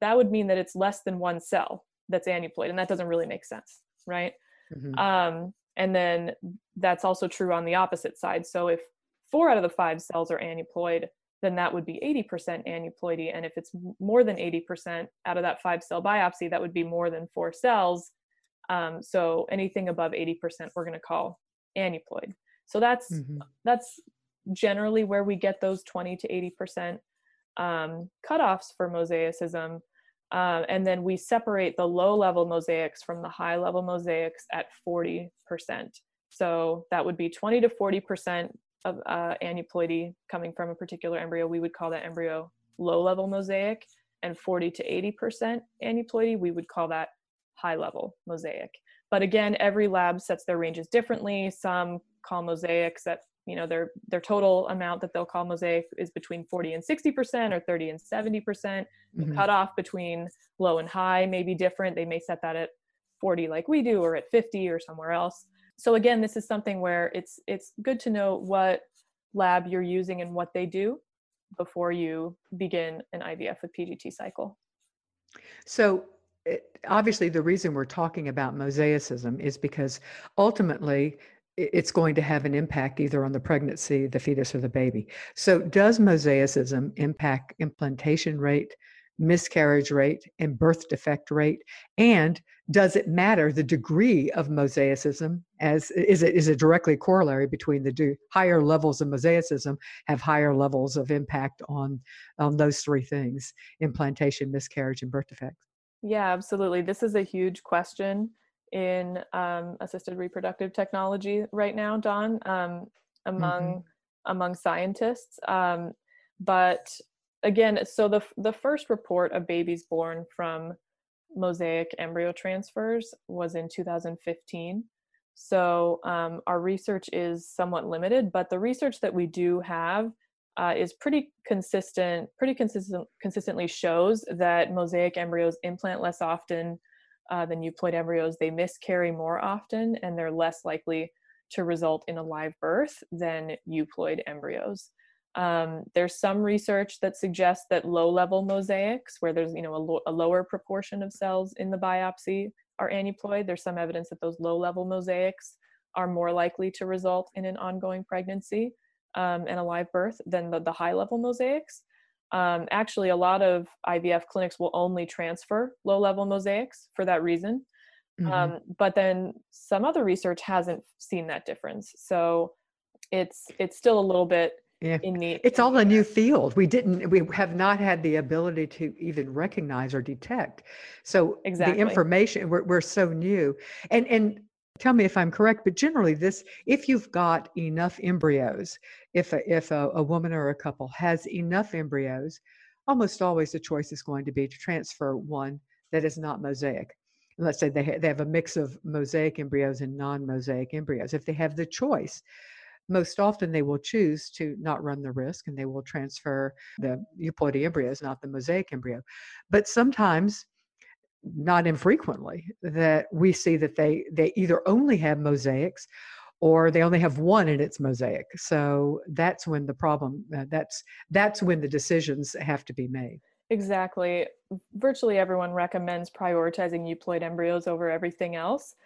that would mean that it's less than one cell that's aneuploid, and that doesn't really make sense, right? Mm-hmm. And then that's also true on the opposite side. So if 4 out of the 5 cells are aneuploid, then that would be 80% aneuploidy. And if it's more than 80% out of that 5-cell biopsy, that would be more than 4 cells. So anything above 80%, we're going to call aneuploid. So that's generally where we get those 20 to 80% cutoffs for mosaicism. And then we separate the low-level mosaics from the high-level mosaics at 40%. So that would be 20 to 40% of aneuploidy coming from a particular embryo. We would call that embryo low-level mosaic, and 40 to 80% aneuploidy, we would call that high-level mosaic. But again, every lab sets their ranges differently. Some call mosaics at, their total amount that they'll call mosaic is between 40 and 60% or 30 and 70%. The cutoff between low and high may be different. They may set that at 40 like we do, or at 50 or somewhere else. So again, this is something where it's good to know what lab you're using and what they do before you begin an IVF with PGT cycle. So obviously the reason we're talking about mosaicism is because ultimately it's going to have an impact either on the pregnancy, the fetus, or the baby. So does mosaicism impact implantation rate, miscarriage rate, and birth defect rate? And does it matter the degree of mosaicism? Is it directly corollary between the higher levels of mosaicism have higher levels of impact on those three things: implantation, miscarriage, and birth defects? Yeah, absolutely. This is a huge question in assisted reproductive technology right now, Dawn, among scientists. But again, so the first report of babies born from mosaic embryo transfers was in 2015. So our research is somewhat limited, but the research that we do have is consistently shows that mosaic embryos implant less often than euploid embryos. They miscarry more often, and they're less likely to result in a live birth than euploid embryos. There's some research that suggests that low-level mosaics, where there's a lower proportion of cells in the biopsy, are aneuploid. There's some evidence that those low-level mosaics are more likely to result in an ongoing pregnancy and a live birth than the high-level mosaics. Actually, a lot of IVF clinics will only transfer low-level mosaics for that reason. But then some other research hasn't seen that difference. So it's still a little bit in the... It's all a new field. We have not had the ability to even recognize or detect. So Exactly. The information, we're so new. And tell me if I'm correct, but generally if you've got enough embryos, if a woman or a couple has enough embryos, almost always the choice is going to be to transfer one that is not mosaic. Let's say they have a mix of mosaic embryos and non-mosaic embryos. If they have the choice, most often they will choose to not run the risk, and they will transfer the euploid embryos, not the mosaic embryo. But sometimes, not infrequently, that we see that they either only have mosaics or they only have one and it's mosaic. So that's when the problem, that's when the decisions have to be made. Exactly. Virtually everyone recommends prioritizing euploid embryos over everything else.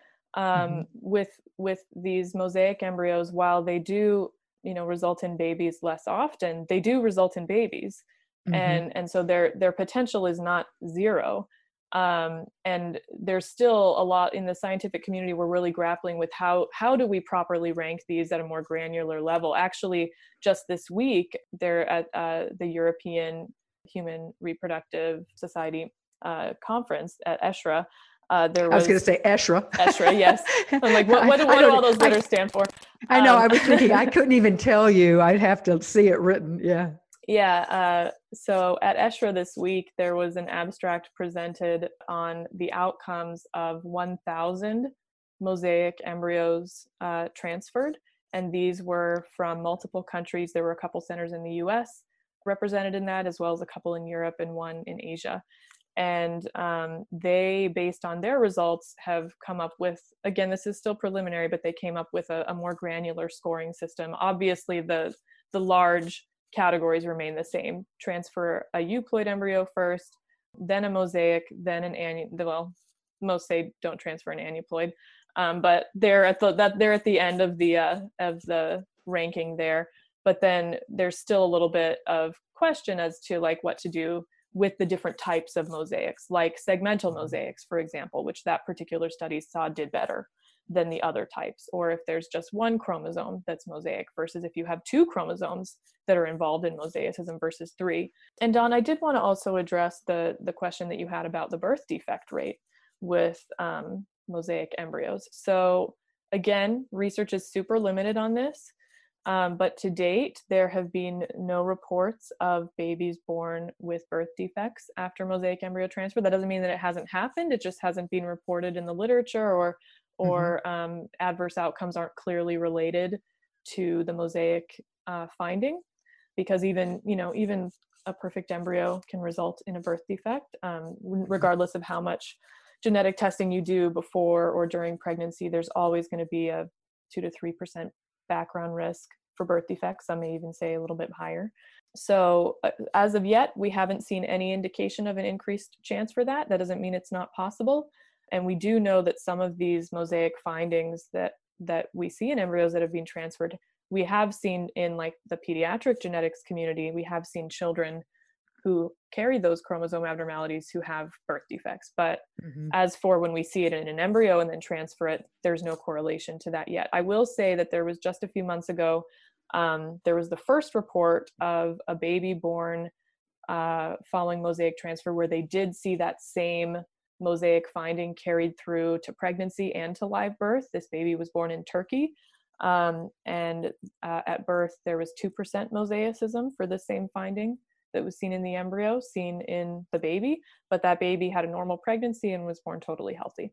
With these mosaic embryos, while they do, result in babies less often, they do result in babies. And so their potential is not zero. And there's still a lot in the scientific community. We're really grappling with how do we properly rank these at a more granular level. Actually, just this week, they're at the European Human Reproductive Society conference at ESHRE. I was going to say ESHRE. ESHRE, yes. I'm like, what do all those letters stand for? I know. I was thinking, I couldn't even tell you. I'd have to see it written. Yeah. Yeah. So at ESHRE this week, there was an abstract presented on the outcomes of 1,000 mosaic embryos transferred. And these were from multiple countries. There were a couple centers in the US represented in that, as well as a couple in Europe and one in Asia. And they, based on their results, have come up with, again, this is still preliminary, but they came up with a more granular scoring system. Obviously, the large categories remain the same. Transfer a euploid embryo first, then a mosaic, then an well, most say don't transfer an aneuploid, but they're at the end of the ranking there. But then there's still a little bit of question as to like what to do with the different types of mosaics, like segmental mosaics, for example, which that particular study saw did better than the other types, or if there's just one chromosome that's mosaic versus if you have two chromosomes that are involved in mosaicism versus three. And Dawn, I did want to also address the question that you had about the birth defect rate with mosaic embryos. So again, research is super limited on this, but to date, there have been no reports of babies born with birth defects after mosaic embryo transfer. That doesn't mean that it hasn't happened, it just hasn't been reported in the literature, or adverse outcomes aren't clearly related to the mosaic finding, because even a perfect embryo can result in a birth defect, regardless of how much genetic testing you do before or during pregnancy. There's always going to be a 2 to 3% background risk for birth defects. Some may even say a little bit higher. So as of yet, we haven't seen any indication of an increased chance for that. That doesn't mean it's not possible. And we do know that some of these mosaic findings that we see in embryos that have been transferred, we have seen in like the pediatric genetics community, we have seen children who carry those chromosome abnormalities who have birth defects. But as for when we see it in an embryo and then transfer it, there's no correlation to that yet. I will say that there was just a few months ago, there was the first report of a baby born following mosaic transfer where they did see that same mosaic finding carried through to pregnancy and to live birth. This baby was born in Turkey. And at birth, there was 2% mosaicism for the same finding that was seen in the embryo, seen in the baby, but that baby had a normal pregnancy and was born totally healthy.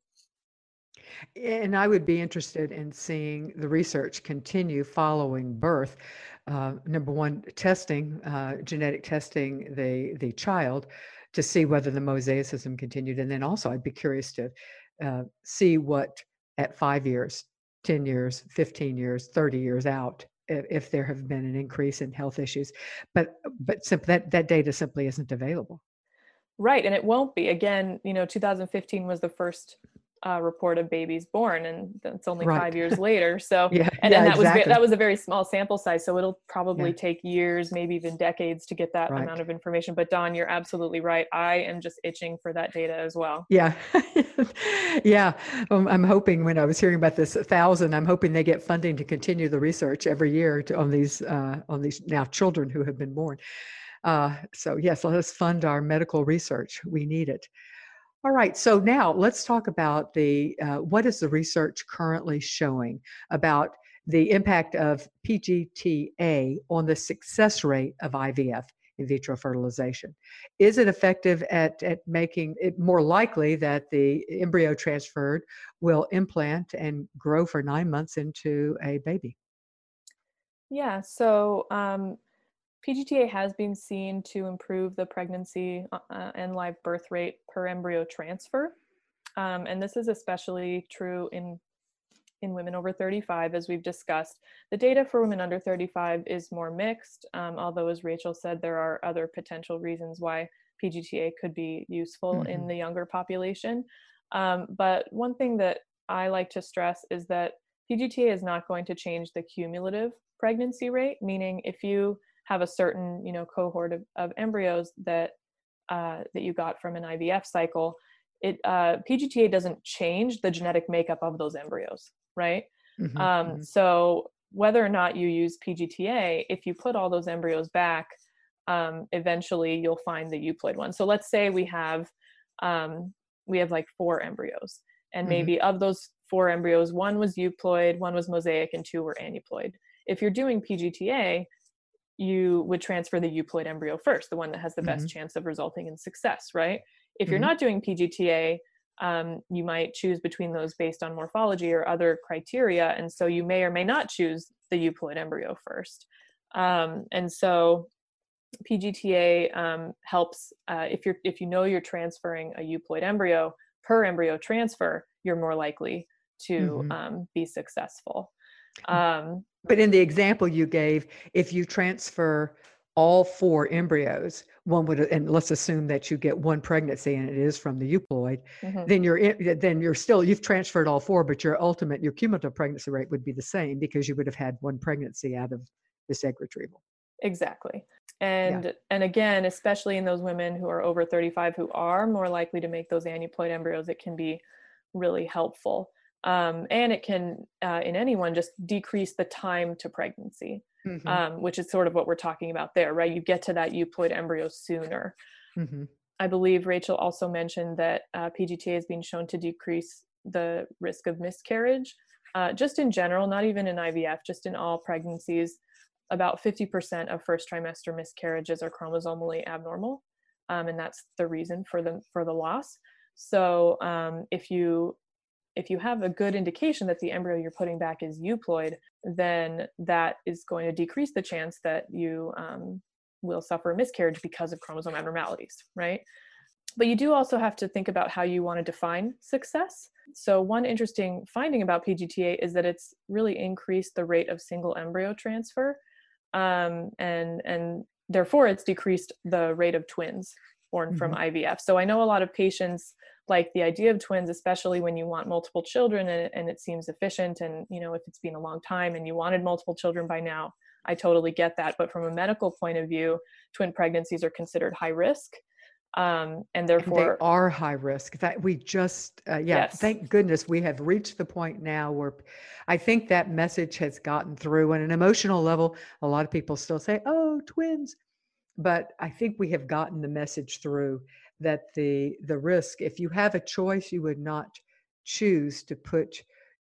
And I would be interested in seeing the research continue following birth. Number one, testing, genetic testing the child to see whether the mosaicism continued. And then also I'd be curious to see what at 5 years, 10 years, 15 years, 30 years out, if there have been an increase in health issues, but that data simply isn't available. Right, and it won't be. Again, 2015 was the first report of babies born, and that's only 5 years later. So, and exactly. that was a very small sample size. So it'll probably take years, maybe even decades, to get that amount of information. But Dawn, you're absolutely right. I am just itching for that data as well. Yeah, yeah. I'm hoping, when I was hearing about this 1,000, I'm hoping they get funding to continue the research every year on these now children who have been born. So yes, let us fund our medical research. We need it. All right, so now let's talk about what is the research currently showing about the impact of PGTA on the success rate of IVF, in vitro fertilization. Is it effective at making it more likely that the embryo transferred will implant and grow for 9 months into a baby? Yeah, so PGTA has been seen to improve the pregnancy and live birth rate per embryo transfer. And this is especially true in women over 35, as we've discussed. The data for women under 35 is more mixed, although, as Rachel said, there are other potential reasons why PGTA could be useful in the younger population. But one thing that I like to stress is that PGTA is not going to change the cumulative pregnancy rate, meaning if you have a certain cohort of embryos that you got from an IVF cycle, PGTA doesn't change the genetic makeup of those embryos, right? So whether or not you use PGTA, if you put all those embryos back, eventually you'll find the euploid one. So let's say we have like 4 embryos, and maybe of those 4 embryos, 1 was euploid, 1 was mosaic, and 2 were aneuploid. If you're doing PGTA, you would transfer the euploid embryo first, the one that has the best chance of resulting in success, right? If you're not doing PGTA, you might choose between those based on morphology or other criteria, and so you may or may not choose the euploid embryo first. And so PGTA helps if you know you're transferring a euploid embryo. Per embryo transfer, you're more likely to be successful. But in the example you gave, if you transfer all 4 embryos, one would, and let's assume that you get one pregnancy and it is from the euploid, Mhm. then you've transferred all four, but your cumulative pregnancy rate would be the same because you would have had one pregnancy out of this egg retrieval. Exactly. Yeah. And again, especially in those women who are over 35 who are more likely to make those aneuploid embryos, it can be really helpful. And it can, in anyone, just decrease the time to pregnancy, Mm-hmm. which is sort of what we're talking about there, right? You get to that euploid embryo sooner. Mm-hmm. I believe Rachel also mentioned that PGTA has been shown to decrease the risk of miscarriage. Just in general, not even in IVF, just in all pregnancies, about 50% of first trimester miscarriages are chromosomally abnormal, and that's the reason for the loss. So if you have a good indication that the embryo you're putting back is euploid, then that is going to decrease the chance that you will suffer a miscarriage because of chromosome abnormalities, right? But you do also have to think about how you want to define success. So one interesting finding about PGTA is that it's really increased the rate of single embryo transfer, and therefore it's decreased the rate of twins born from Mm-hmm. IVF. So I know a lot of patients like the idea of twins, especially when you want multiple children and it seems efficient, and if it's been a long time and you wanted multiple children by now, I totally get that. But from a medical point of view, twin pregnancies are considered high risk. And And they therefore, are high risk. That we just, yes. thank goodness we have reached the point now where I think that message has gotten through. On an emotional level, a lot of people still say, "Oh, twins," but I think we have gotten the message through that the risk, if you have a choice, you would not choose to put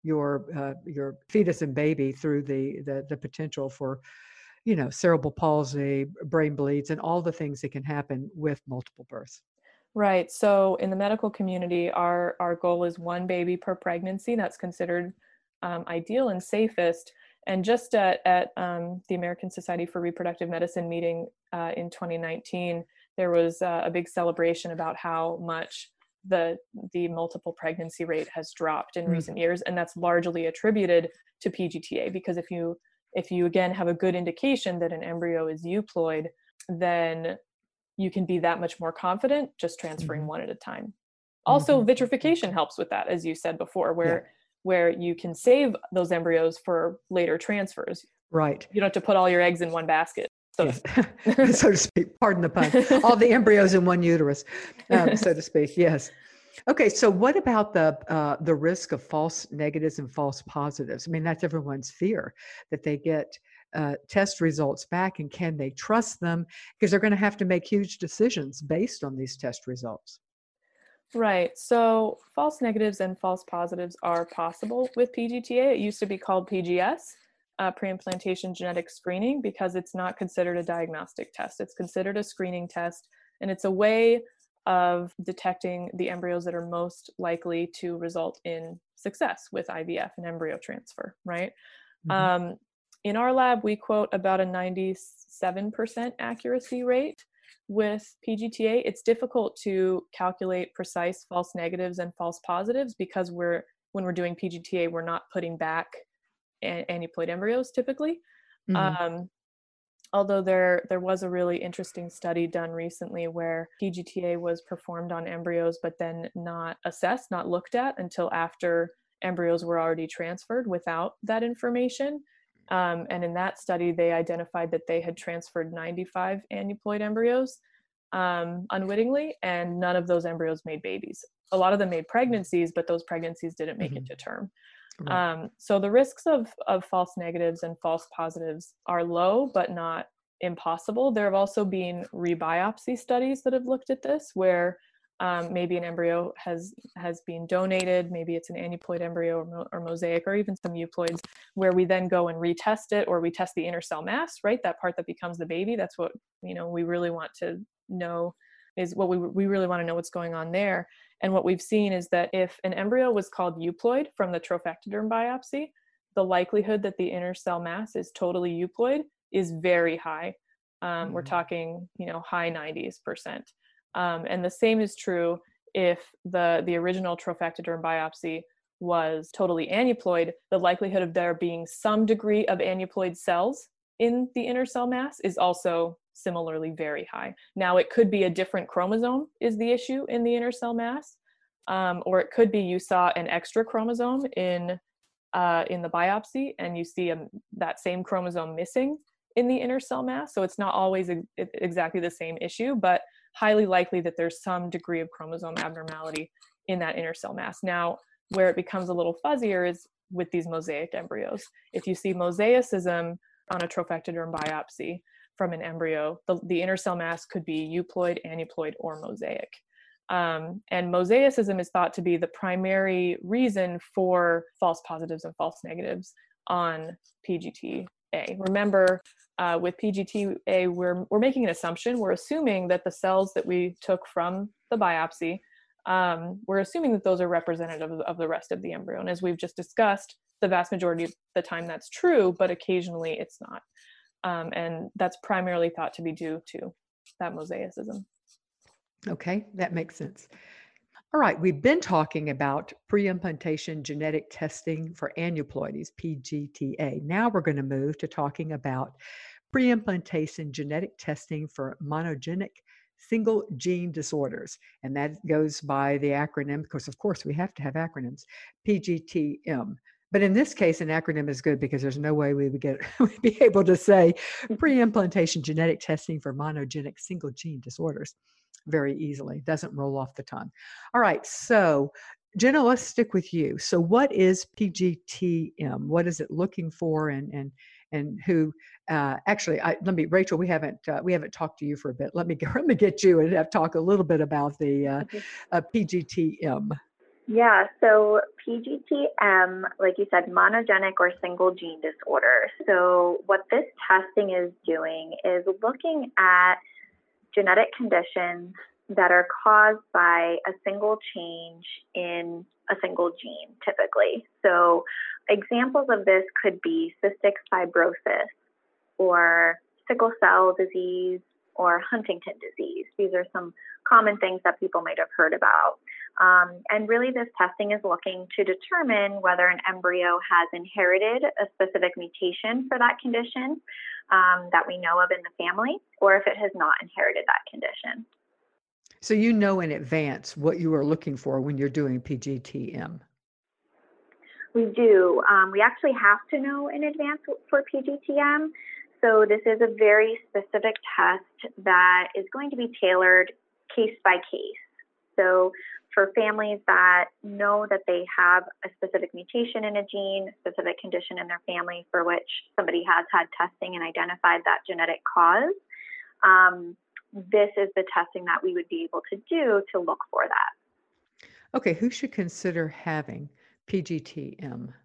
your fetus and baby through the potential for cerebral palsy, brain bleeds, and all the things that can happen with multiple births. Right. So in the medical community, our goal is one baby per pregnancy. That's considered ideal and safest. And just at the American Society for Reproductive Medicine meeting in 2019, there was a big celebration about how much the multiple pregnancy rate has dropped in Mm. recent years, and that's largely attributed to PGTA. Because if you again have a good indication that an embryo is euploid, then you can be that much more confident just transferring Mhm. one at a time. Also, Mhm. vitrification helps with that, as you said before, Yeah, where you can save those embryos for later transfers. right. You don't have to put all your eggs in one basket, so to Yes, speak. so to speak. Pardon the pun. All the embryos in one uterus, so to speak. Yes. Okay. So, what about the risk of false negatives and false positives? I mean, that's everyone's fear that they get test results back, and can they trust them? Because they're going to have to make huge decisions based on these test results. Right. So false negatives and false positives are possible with PGTA. It used to be called PGS, pre-implantation genetic screening, because it's not considered a diagnostic test. It's considered a screening test, and it's a way of detecting the embryos that are most likely to result in success with IVF and embryo transfer, right? Mhm. Um, in our lab, we quote about a 97% accuracy rate with PGTA. It's difficult to calculate precise false negatives and false positives because when we're doing PGTA, we're not putting back aneuploid embryos typically. Mhm. Um, although there was a really interesting study done recently where PGTA was performed on embryos but then not assessed, not looked at until after embryos were already transferred without that information. And in that study, they identified that they had transferred 95 aneuploid embryos unwittingly, and none of those embryos made babies. A lot of them made pregnancies, but those pregnancies didn't make it Mhm. to term. Right. So the risks of false negatives and false positives are low, but not impossible. There have also been rebiopsy studies that have looked at this, where maybe an embryo has been donated, maybe it's an aneuploid embryo or mosaic, or even some euploids, where we then go and retest it, or we test the inner cell mass, right? That part that becomes the baby. That's what we really want to know, is what we really want to know what's going on there. And what we've seen is that if an embryo was called euploid from the trophectoderm biopsy, the likelihood that the inner cell mass is totally euploid is very high. We're Mhm. talking, high 90s%. And the same is true if the original trophectoderm biopsy was totally aneuploid. The likelihood of there being some degree of aneuploid cells in the inner cell mass is also similarly very high. Now, it could be a different chromosome is the issue in the inner cell mass, or it could be you saw an extra chromosome in the biopsy and you see that same chromosome missing in the inner cell mass. So it's not always exactly the same issue, but highly likely that there's some degree of chromosome abnormality in that inner cell mass. Now, where it becomes a little fuzzier is with these mosaic embryos. If you see mosaicism on a trophectoderm biopsy from an embryo, the inner cell mass could be euploid, aneuploid, or mosaic. And mosaicism is thought to be the primary reason for false positives and false negatives on PGT-A. Remember, with PGT-A, we're making an assumption. We're assuming that the cells that we took from the biopsy, we're assuming that those are representative of the rest of the embryo. And as we've just discussed, the vast majority of the time that's true, but occasionally it's not. And that's primarily thought to be due to that mosaicism. Okay, that makes sense. All right, we've been talking about pre-implantation genetic testing for aneuploidies, PGT-A. Now we're going to move to talking about pre-implantation genetic testing for monogenic single gene disorders. And that goes by the acronym, because of course we have to have acronyms, PGT-M. But in this case, an acronym is good because there's no way we would we'd be able to say pre-implantation genetic testing for monogenic single gene disorders very easily. Doesn't roll off the tongue. All right, so Jenna, let's stick with you. So what is PGT-M? What is it looking for, and who? Actually, Rachel, we haven't talked to you for a bit. Let me get you and talk a little bit about the PGT-M. Yeah, so PGT-M, like you said, monogenic or single gene disorder. So what this testing is doing is looking at genetic conditions that are caused by a single change in a single gene, typically. So examples of this could be cystic fibrosis or sickle cell disease or Huntington disease. These are some common things that people might have heard about. And really this testing is looking to determine whether an embryo has inherited a specific mutation for that condition that we know of in the family, or if it has not inherited that condition. So you know in advance what you are looking for when you're doing PGT-M. We do. We actually have to know in advance for PGT-M. So this is a very specific test that is going to be tailored case by case. So for families that know that they have a specific mutation in a gene, specific condition in their family for which somebody has had testing and identified that genetic cause, this is the testing that we would be able to do to look for that. Okay, who should consider having PGT-M?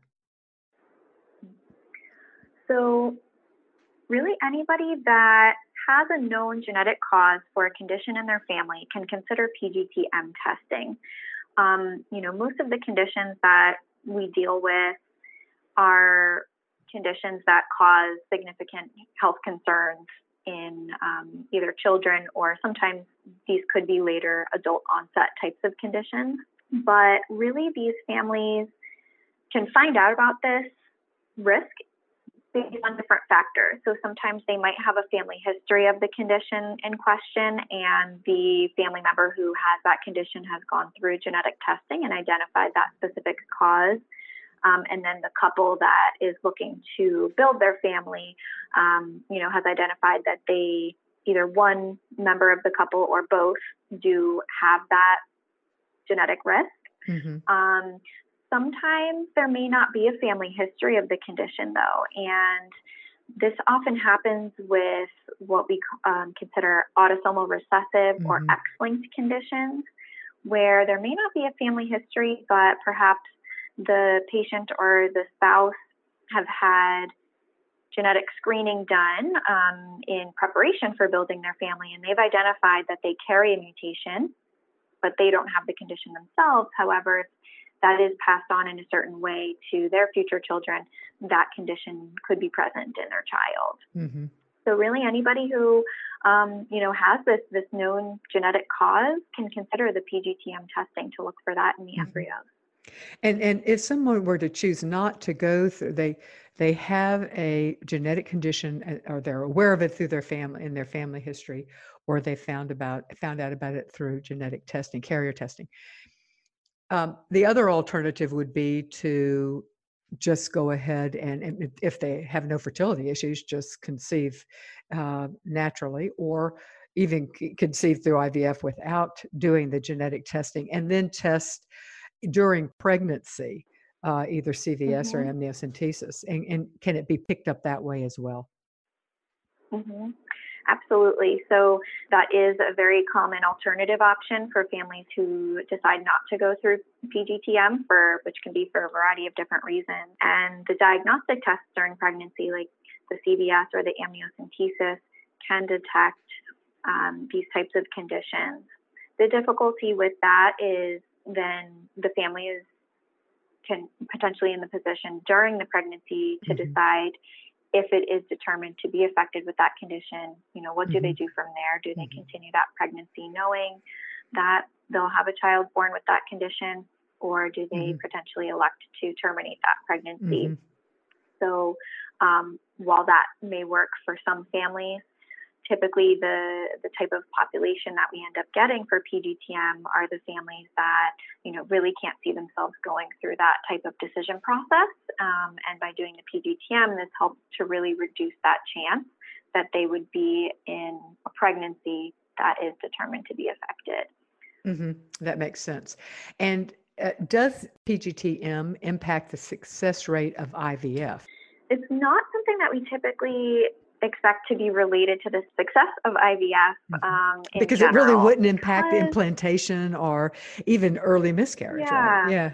So really anybody that has a known genetic cause for a condition in their family can consider PGT-M testing. Most of the conditions that we deal with are conditions that cause significant health concerns in either children, or sometimes these could be later adult onset types of conditions. But really these families can find out about this risk based on different factors. So sometimes they might have a family history of the condition in question, and the family member who has that condition has gone through genetic testing and identified that specific cause. And then the couple that is looking to build their family, has identified that they, either one member of the couple or both, do have that genetic risk. Mm-hmm. Sometimes there may not be a family history of the condition, though, and this often happens with what we consider autosomal recessive mm-hmm. or X-linked conditions, where there may not be a family history, but perhaps the patient or the spouse have had genetic screening done in preparation for building their family, and they've identified that they carry a mutation, but they don't have the condition themselves. However, that is passed on in a certain way to their future children, that condition could be present in their child. Mm-hmm. So really anybody who, has this known genetic cause can consider the PGT-M testing to look for that in the mm-hmm. embryos. And if someone were to choose not to go through, they have a genetic condition, or they're aware of it through their family, in their family history, or they found out about it through genetic testing, carrier testing. The other alternative would be to just go ahead and if they have no fertility issues, just conceive naturally, or even conceive through IVF without doing the genetic testing, and then test during pregnancy, either CVS or Mm-hmm. amniocentesis. And can it be picked up that way as well? Mm-hmm. Absolutely. So that is a very common alternative option for families who decide not to go through PGTM, which can be for a variety of different reasons. And the diagnostic tests during pregnancy, like the CVS or the amniocentesis, can detect these types of conditions. The difficulty with that is then the family can potentially in the position during the pregnancy to decide if it is determined to be affected with that condition. What do they do from there? Do they continue that pregnancy knowing that they'll have a child born with that condition, or do they potentially elect to terminate that pregnancy? So while that may work for some families, typically the type of population that we end up getting for PGTM are the families that, really can't see themselves going through that type of decision process. And by doing the PGTM, this helps to really reduce that chance that they would be in a pregnancy that is determined to be affected. That makes sense. And does PGTM impact the success rate of IVF? It's not something that we typically expect to be related to the success of IVF because in it really general, wouldn't impact implantation or even early miscarriage, right? Yeah.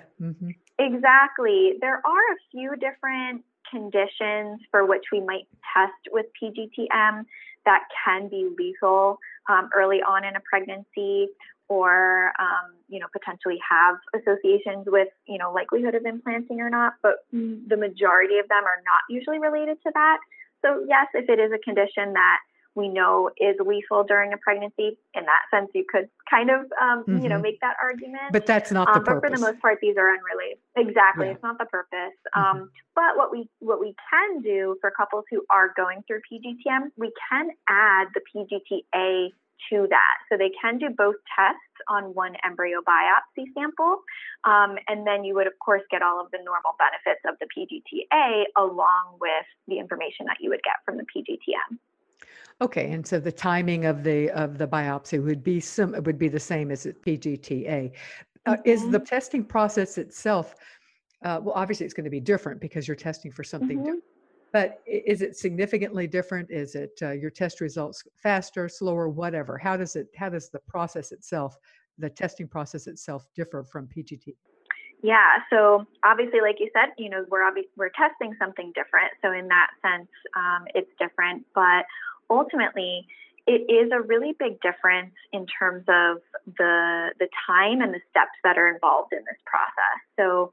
Exactly. There are a few different conditions for which we might test with PGTM that can be lethal early on in a pregnancy, or potentially have associations with likelihood of implanting or not, but the majority of them are not usually related to that. So yes, if it is a condition that we know is lethal during a pregnancy, in that sense, you could kind of, make that argument. But that's not the purpose. But for the most part, these are unrelated. Exactly. Yeah. It's not the purpose. But what we can do for couples who are going through PGTM, we can add the PGTA to that. So they can do both tests on one embryo biopsy sample. And then you would, of course, get all of the normal benefits of the PGTA along with the information that you would get from the PGTM. Okay, and so the timing of the biopsy would be the same as at PGTA. Is the testing process itself, well, obviously it's going to be different because you're testing for something different. But is it significantly different? Is it your test results faster, slower, whatever? How does the process itself, the testing process itself, differ from PGT? Yeah, so obviously, like you said, we're testing something different. So in that sense, it's different. But ultimately, it is a really big difference in terms of the time and the steps that are involved in this process. So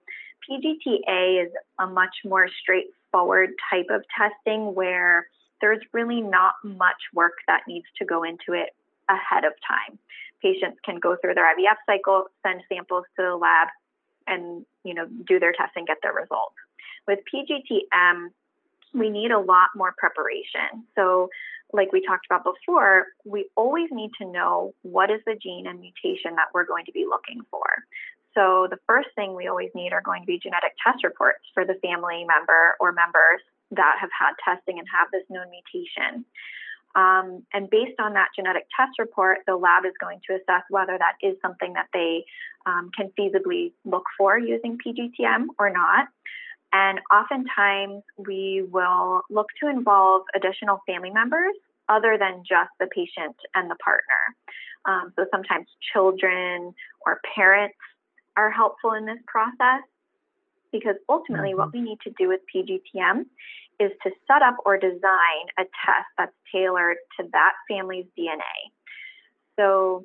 PGTA is a much more straightforward type of testing where there's really not much work that needs to go into it ahead of time. Patients can go through their IVF cycle, send samples to the lab, and do their test and get their results. With PGTM, we need a lot more preparation. So like we talked about before, we always need to know what is the gene and mutation that we're going to be looking for. So the first thing we always need are going to be genetic test reports for the family member or members that have had testing and have this known mutation. And based on that genetic test report, the lab is going to assess whether that is something that they can feasibly look for using PGTM or not. And oftentimes we will look to involve additional family members other than just the patient and the partner. So sometimes children or parents are helpful in this process, because ultimately what we need to do with PGTM is to set up or design a test that's tailored to that family's DNA. So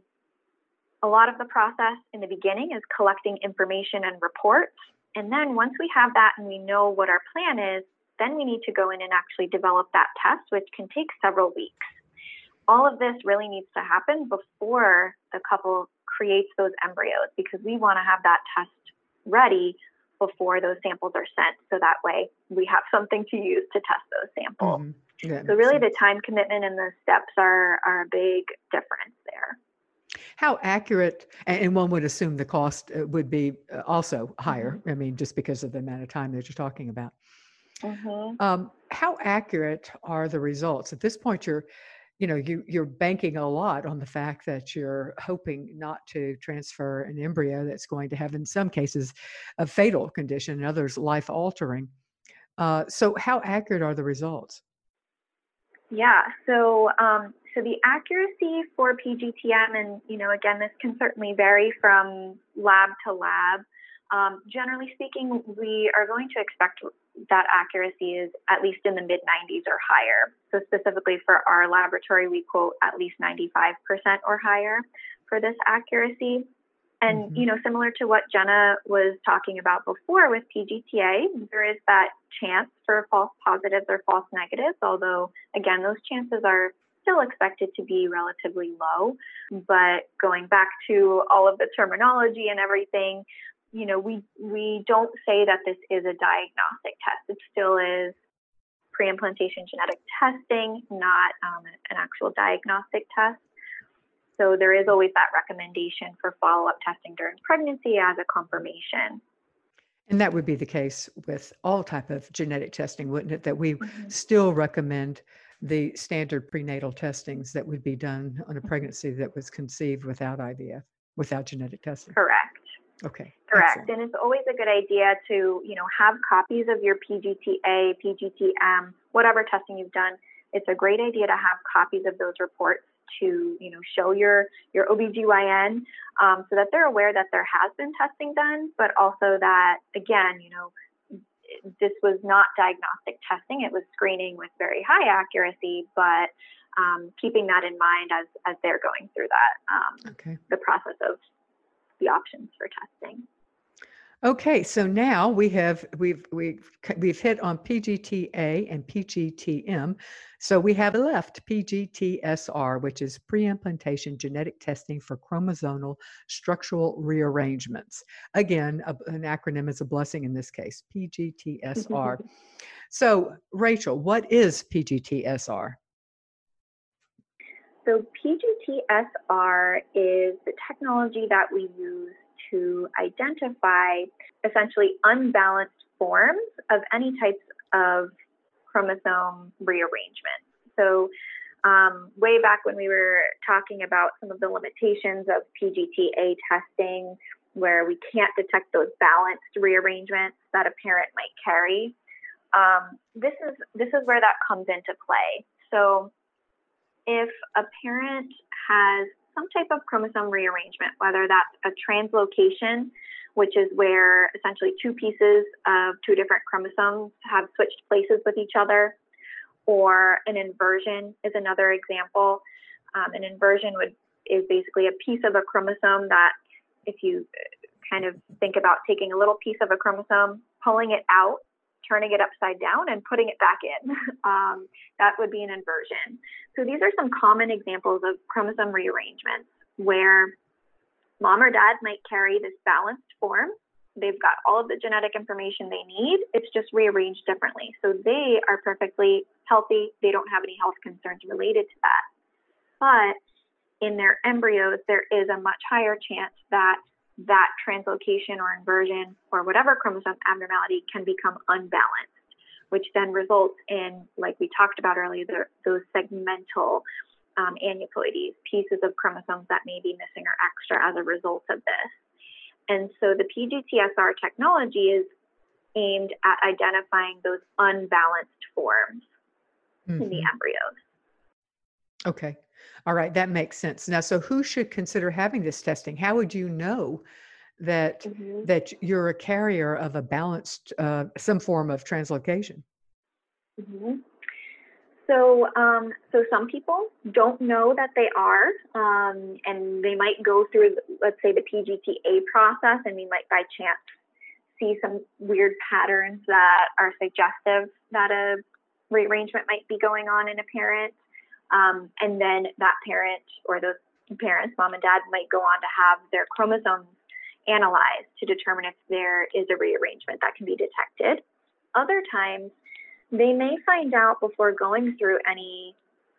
a lot of the process in the beginning is collecting information and reports. And then once we have that and we know what our plan is, then we need to go in and actually develop that test, which can take several weeks. All of this really needs to happen before the couple creates those embryos, because we want to have that test ready before those samples are sent. So that way we have something to use to test those samples. Mm-hmm. So really the time commitment and the steps are a big difference there. How accurate, and one would assume the cost would be also higher. I mean, just because of the amount of time that you're talking about. How accurate are the results? At this point, you're banking a lot on the fact that you're hoping not to transfer an embryo that's going to have, in some cases, a fatal condition, and others life-altering. So how accurate are the results? Yeah, so the accuracy for PGTM, and again, this can certainly vary from lab to lab. Generally speaking, we are going to expect that accuracy is at least in the mid 90s or higher. So specifically for our laboratory, we quote at least 95% or higher for this accuracy. And, similar to what Jenna was talking about before with PGTA, there is that chance for false positives or false negatives, although, again, those chances are still expected to be relatively low. But going back to all of the terminology and everything, we don't say that this is a diagnostic test. It still is pre-implantation genetic testing, not an actual diagnostic test. So there is always that recommendation for follow-up testing during pregnancy as a confirmation. And that would be the case with all type of genetic testing, wouldn't it? That we still recommend the standard prenatal testings that would be done on a pregnancy that was conceived without IVF, without genetic testing. Correct. Okay. Correct. Excellent. And it's always a good idea to, have copies of your PGTA, PGTM, whatever testing you've done. It's a great idea to have copies of those reports to, show your OBGYN so that they're aware that there has been testing done, but also that, again, this was not diagnostic testing. It was screening with very high accuracy, but keeping that in mind as they're going through that, the process of the options for testing. Okay, so now we've hit on PGTA and PGTM. So we have left PGTSR, which is pre-implantation genetic testing for chromosomal structural rearrangements. Again, an acronym is a blessing in this case, PGTSR. So Rachel, what is PGTSR? So PGTSR is the technology that we use to identify essentially unbalanced forms of any types of chromosome rearrangement. So way back when we were talking about some of the limitations of PGTA testing, where we can't detect those balanced rearrangements that a parent might carry, this is where that comes into play. So if a parent has some type of chromosome rearrangement, whether that's a translocation, which is where essentially two pieces of two different chromosomes have switched places with each other, or an inversion is another example. An inversion is basically a piece of a chromosome that, if you kind of think about taking a little piece of a chromosome, pulling it out, turning it upside down and putting it back in. That would be an inversion. So these are some common examples of chromosome rearrangements where mom or dad might carry this balanced form. They've got all of the genetic information they need. It's just rearranged differently. So they are perfectly healthy. They don't have any health concerns related to that. But in their embryos, there is a much higher chance that translocation or inversion or whatever chromosome abnormality can become unbalanced, which then results in, like we talked about earlier, those segmental aneuploidies, pieces of chromosomes that may be missing or extra as a result of this. And so the PGTSR technology is aimed at identifying those unbalanced forms in the embryos. Okay. All right, that makes sense. Now, so who should consider having this testing? How would you know that that you're a carrier of a balanced, some form of translocation? So some people don't know that they are, and they might go through, let's say, the PGTA process, and we might by chance see some weird patterns that are suggestive that a rearrangement might be going on in a parent. And then that parent or those parents, mom and dad, might go on to have their chromosomes analyzed to determine if there is a rearrangement that can be detected. Other times, they may find out before going through any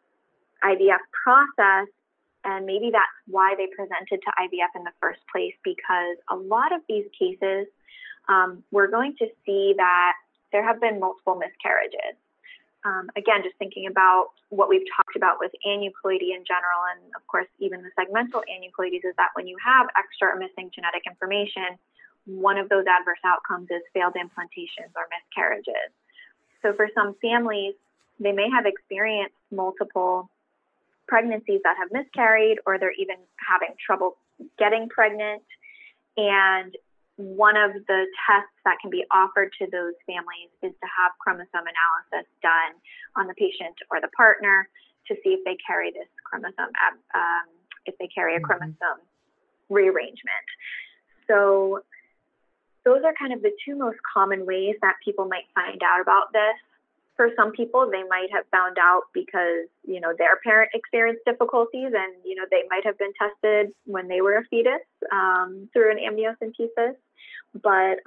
IVF process, and maybe that's why they presented to IVF in the first place, because a lot of these cases, we're going to see that there have been multiple miscarriages. Again, just thinking about what we've talked about with aneuploidy in general, and of course, even the segmental aneuploidies, is that when you have extra or missing genetic information, one of those adverse outcomes is failed implantations or miscarriages. So for some families, they may have experienced multiple pregnancies that have miscarried, or they're even having trouble getting pregnant. And one of the tests that can be offered to those families is to have chromosome analysis done on the patient or the partner to see if they carry this chromosome, if they carry a chromosome rearrangement. So those are kind of the two most common ways that people might find out about this. For some people, they might have found out because, their parent experienced difficulties, and, they might have been tested when they were a fetus through an amniocentesis. But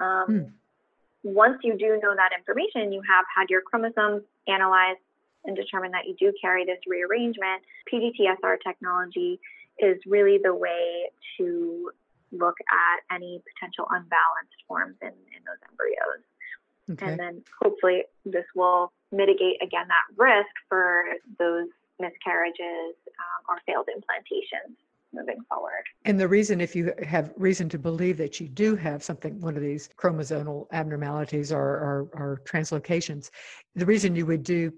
once you do know that information, you have had your chromosomes analyzed and determined that you do carry this rearrangement, PGT-SR technology is really the way to look at any potential unbalanced forms in those embryos. Okay. And then hopefully this will mitigate, again, that risk for those miscarriages or failed implantations moving forward. And the reason, if you have reason to believe that you do have one of these chromosomal abnormalities or translocations, the reason you would do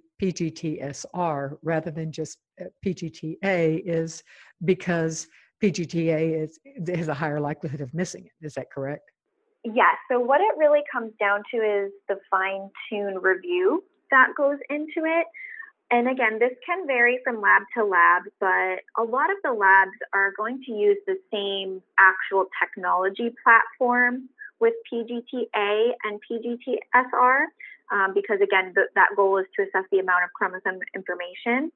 PGT-SR rather than just PGT-A is because PGT-A has a higher likelihood of missing it. Is that correct? Yes. So what it really comes down to is the fine-tune review that goes into it. And again, this can vary from lab to lab, but a lot of the labs are going to use the same actual technology platform with PGT-A and PGT-SR, because again, that goal is to assess the amount of chromosome information.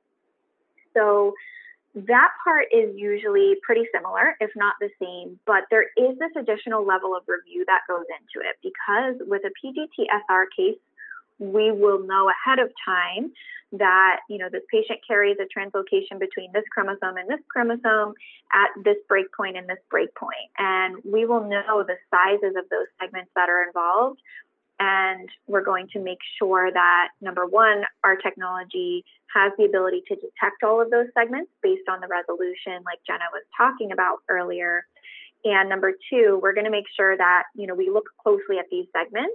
So that part is usually pretty similar, if not the same, but there is this additional level of review that goes into it, because with a PGT-SR case, we will know ahead of time that, this patient carries a translocation between this chromosome and this chromosome at this breakpoint and this breakpoint. And we will know the sizes of those segments that are involved. And we're going to make sure that, number one, our technology has the ability to detect all of those segments based on the resolution like Jenna was talking about earlier. And number two, we're going to make sure that, we look closely at these segments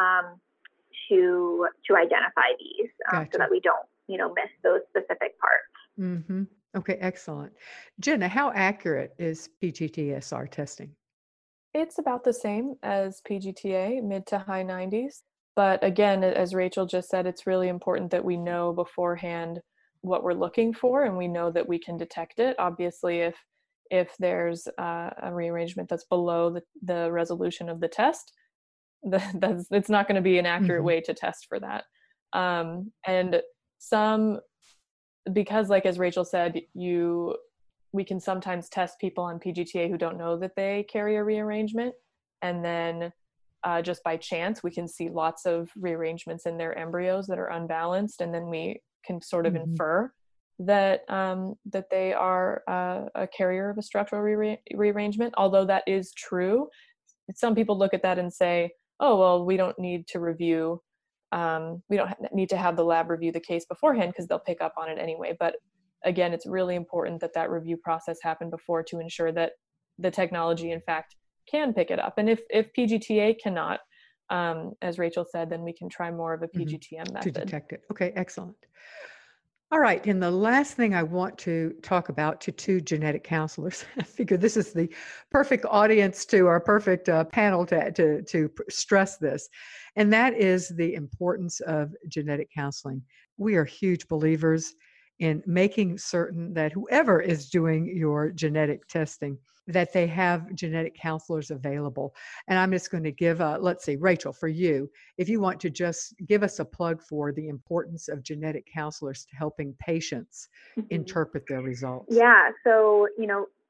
to identify these Gotcha. So that we don't, miss those specific parts. Mm-hmm. Okay, excellent. Jenna, how accurate is PGT-SR testing? It's about the same as PGT-A, mid to high 90s. But again, as Rachel just said, it's really important that we know beforehand what we're looking for, and we know that we can detect it. Obviously, if there's a rearrangement that's below the resolution of the test, it's not going to be an accurate way to test for that. And because like as Rachel said, we can sometimes test people on PGT-A who don't know that they carry a rearrangement, and then just by chance we can see lots of rearrangements in their embryos that are unbalanced, and then we can sort of infer that that they are a carrier of a structural rearrangement. Although that is true, some people look at that and say, oh, well, we don't need to review, we don't need to have the lab review the case beforehand because they'll pick up on it anyway. But again, it's really important that review process happen before to ensure that the technology, in fact, can pick it up. And if PGT-A cannot, as Rachel said, then we can try more of a PGT-M method. To detect it. Okay, excellent. All right, and the last thing I want to talk about to two genetic counselors, I figure this is the perfect audience to our perfect panel to stress this, and that is the importance of genetic counseling. We are huge believers in making certain that whoever is doing your genetic testing, that they have genetic counselors available. And I'm just going to give, let's see, Rachel, for you, if you want to just give us a plug for the importance of genetic counselors to helping patients interpret their results. Yeah. So,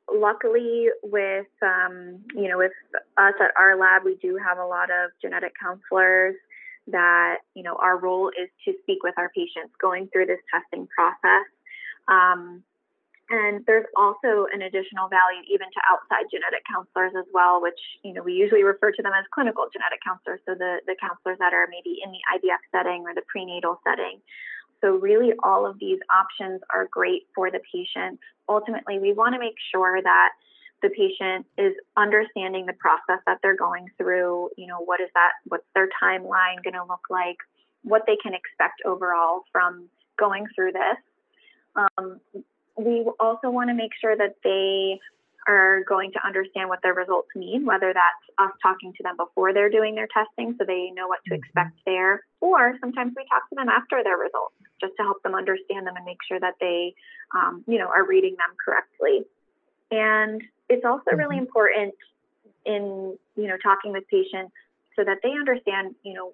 luckily with, with us at our lab, we do have a lot of genetic counselors that, our role is to speak with our patients going through this testing process. And there's also an additional value even to outside genetic counselors as well, which, we usually refer to them as clinical genetic counselors. So the counselors that are maybe in the IVF setting or the prenatal setting. So really all of these options are great for the patient. Ultimately, we want to make sure that the patient is understanding the process that they're going through. What's their timeline going to look like, what they can expect overall from going through this. We also want to make sure that they are going to understand what their results mean, whether that's us talking to them before they're doing their testing so they know what to expect there, or sometimes we talk to them after their results just to help them understand them and make sure that they, are reading them correctly. And it's also really important in, talking with patients so that they understand,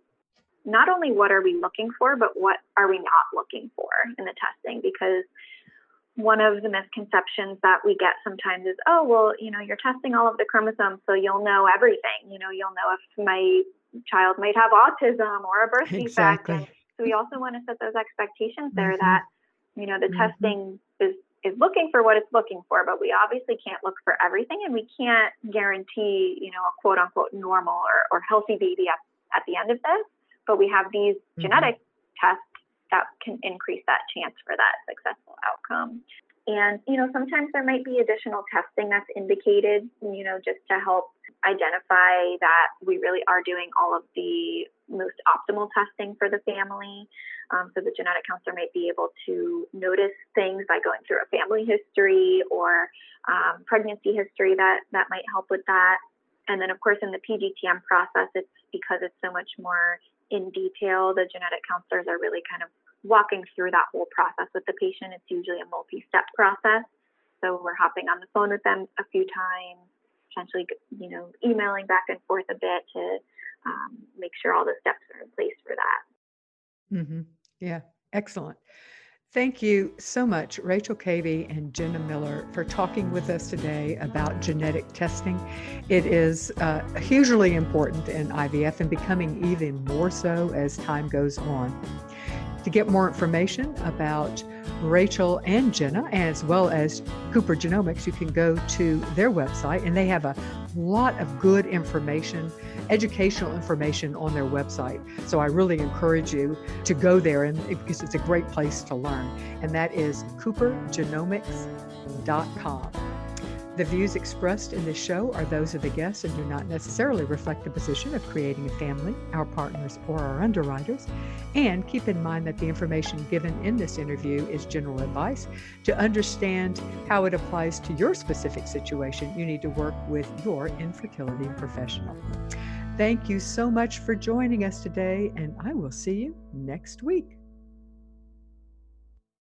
not only what are we looking for, but what are we not looking for in the testing, because one of the misconceptions that we get sometimes is, you're testing all of the chromosomes, so you'll know everything. You'll know if my child might have autism or a birth defect. And so we also want to set those expectations there that, the testing is looking for what it's looking for, but we obviously can't look for everything, and we can't guarantee, a quote unquote normal or healthy baby at the end of this. But we have these genetic tests that can increase that chance for that successful outcome. And, sometimes there might be additional testing that's indicated, just to help identify that we really are doing all of the most optimal testing for the family. So the genetic counselor might be able to notice things by going through a family history or pregnancy history that might help with that. And then, of course, in the PGTM process, it's because it's so much more in detail. The genetic counselors are really kind of walking through that whole process with the patient. It's usually a multi-step process. So we're hopping on the phone with them a few times, potentially, emailing back and forth a bit to make sure all the steps are in place for that. Yeah, excellent. Thank you so much, Rachel Cavey and Jenna Miller, for talking with us today about genetic testing. It is hugely important in IVF and becoming even more so as time goes on. To get more information about Rachel and Jenna, as well as Cooper Genomics, you can go to their website, and they have a lot of good information, educational information on their website. So I really encourage you to go there, because it's a great place to learn. And that is coopergenomics.com. The views expressed in this show are those of the guests and do not necessarily reflect the position of Creating a Family, our partners, or our underwriters. And keep in mind that the information given in this interview is general advice. To understand how it applies to your specific situation, you need to work with your infertility professional. Thank you so much for joining us today, and I will see you next week.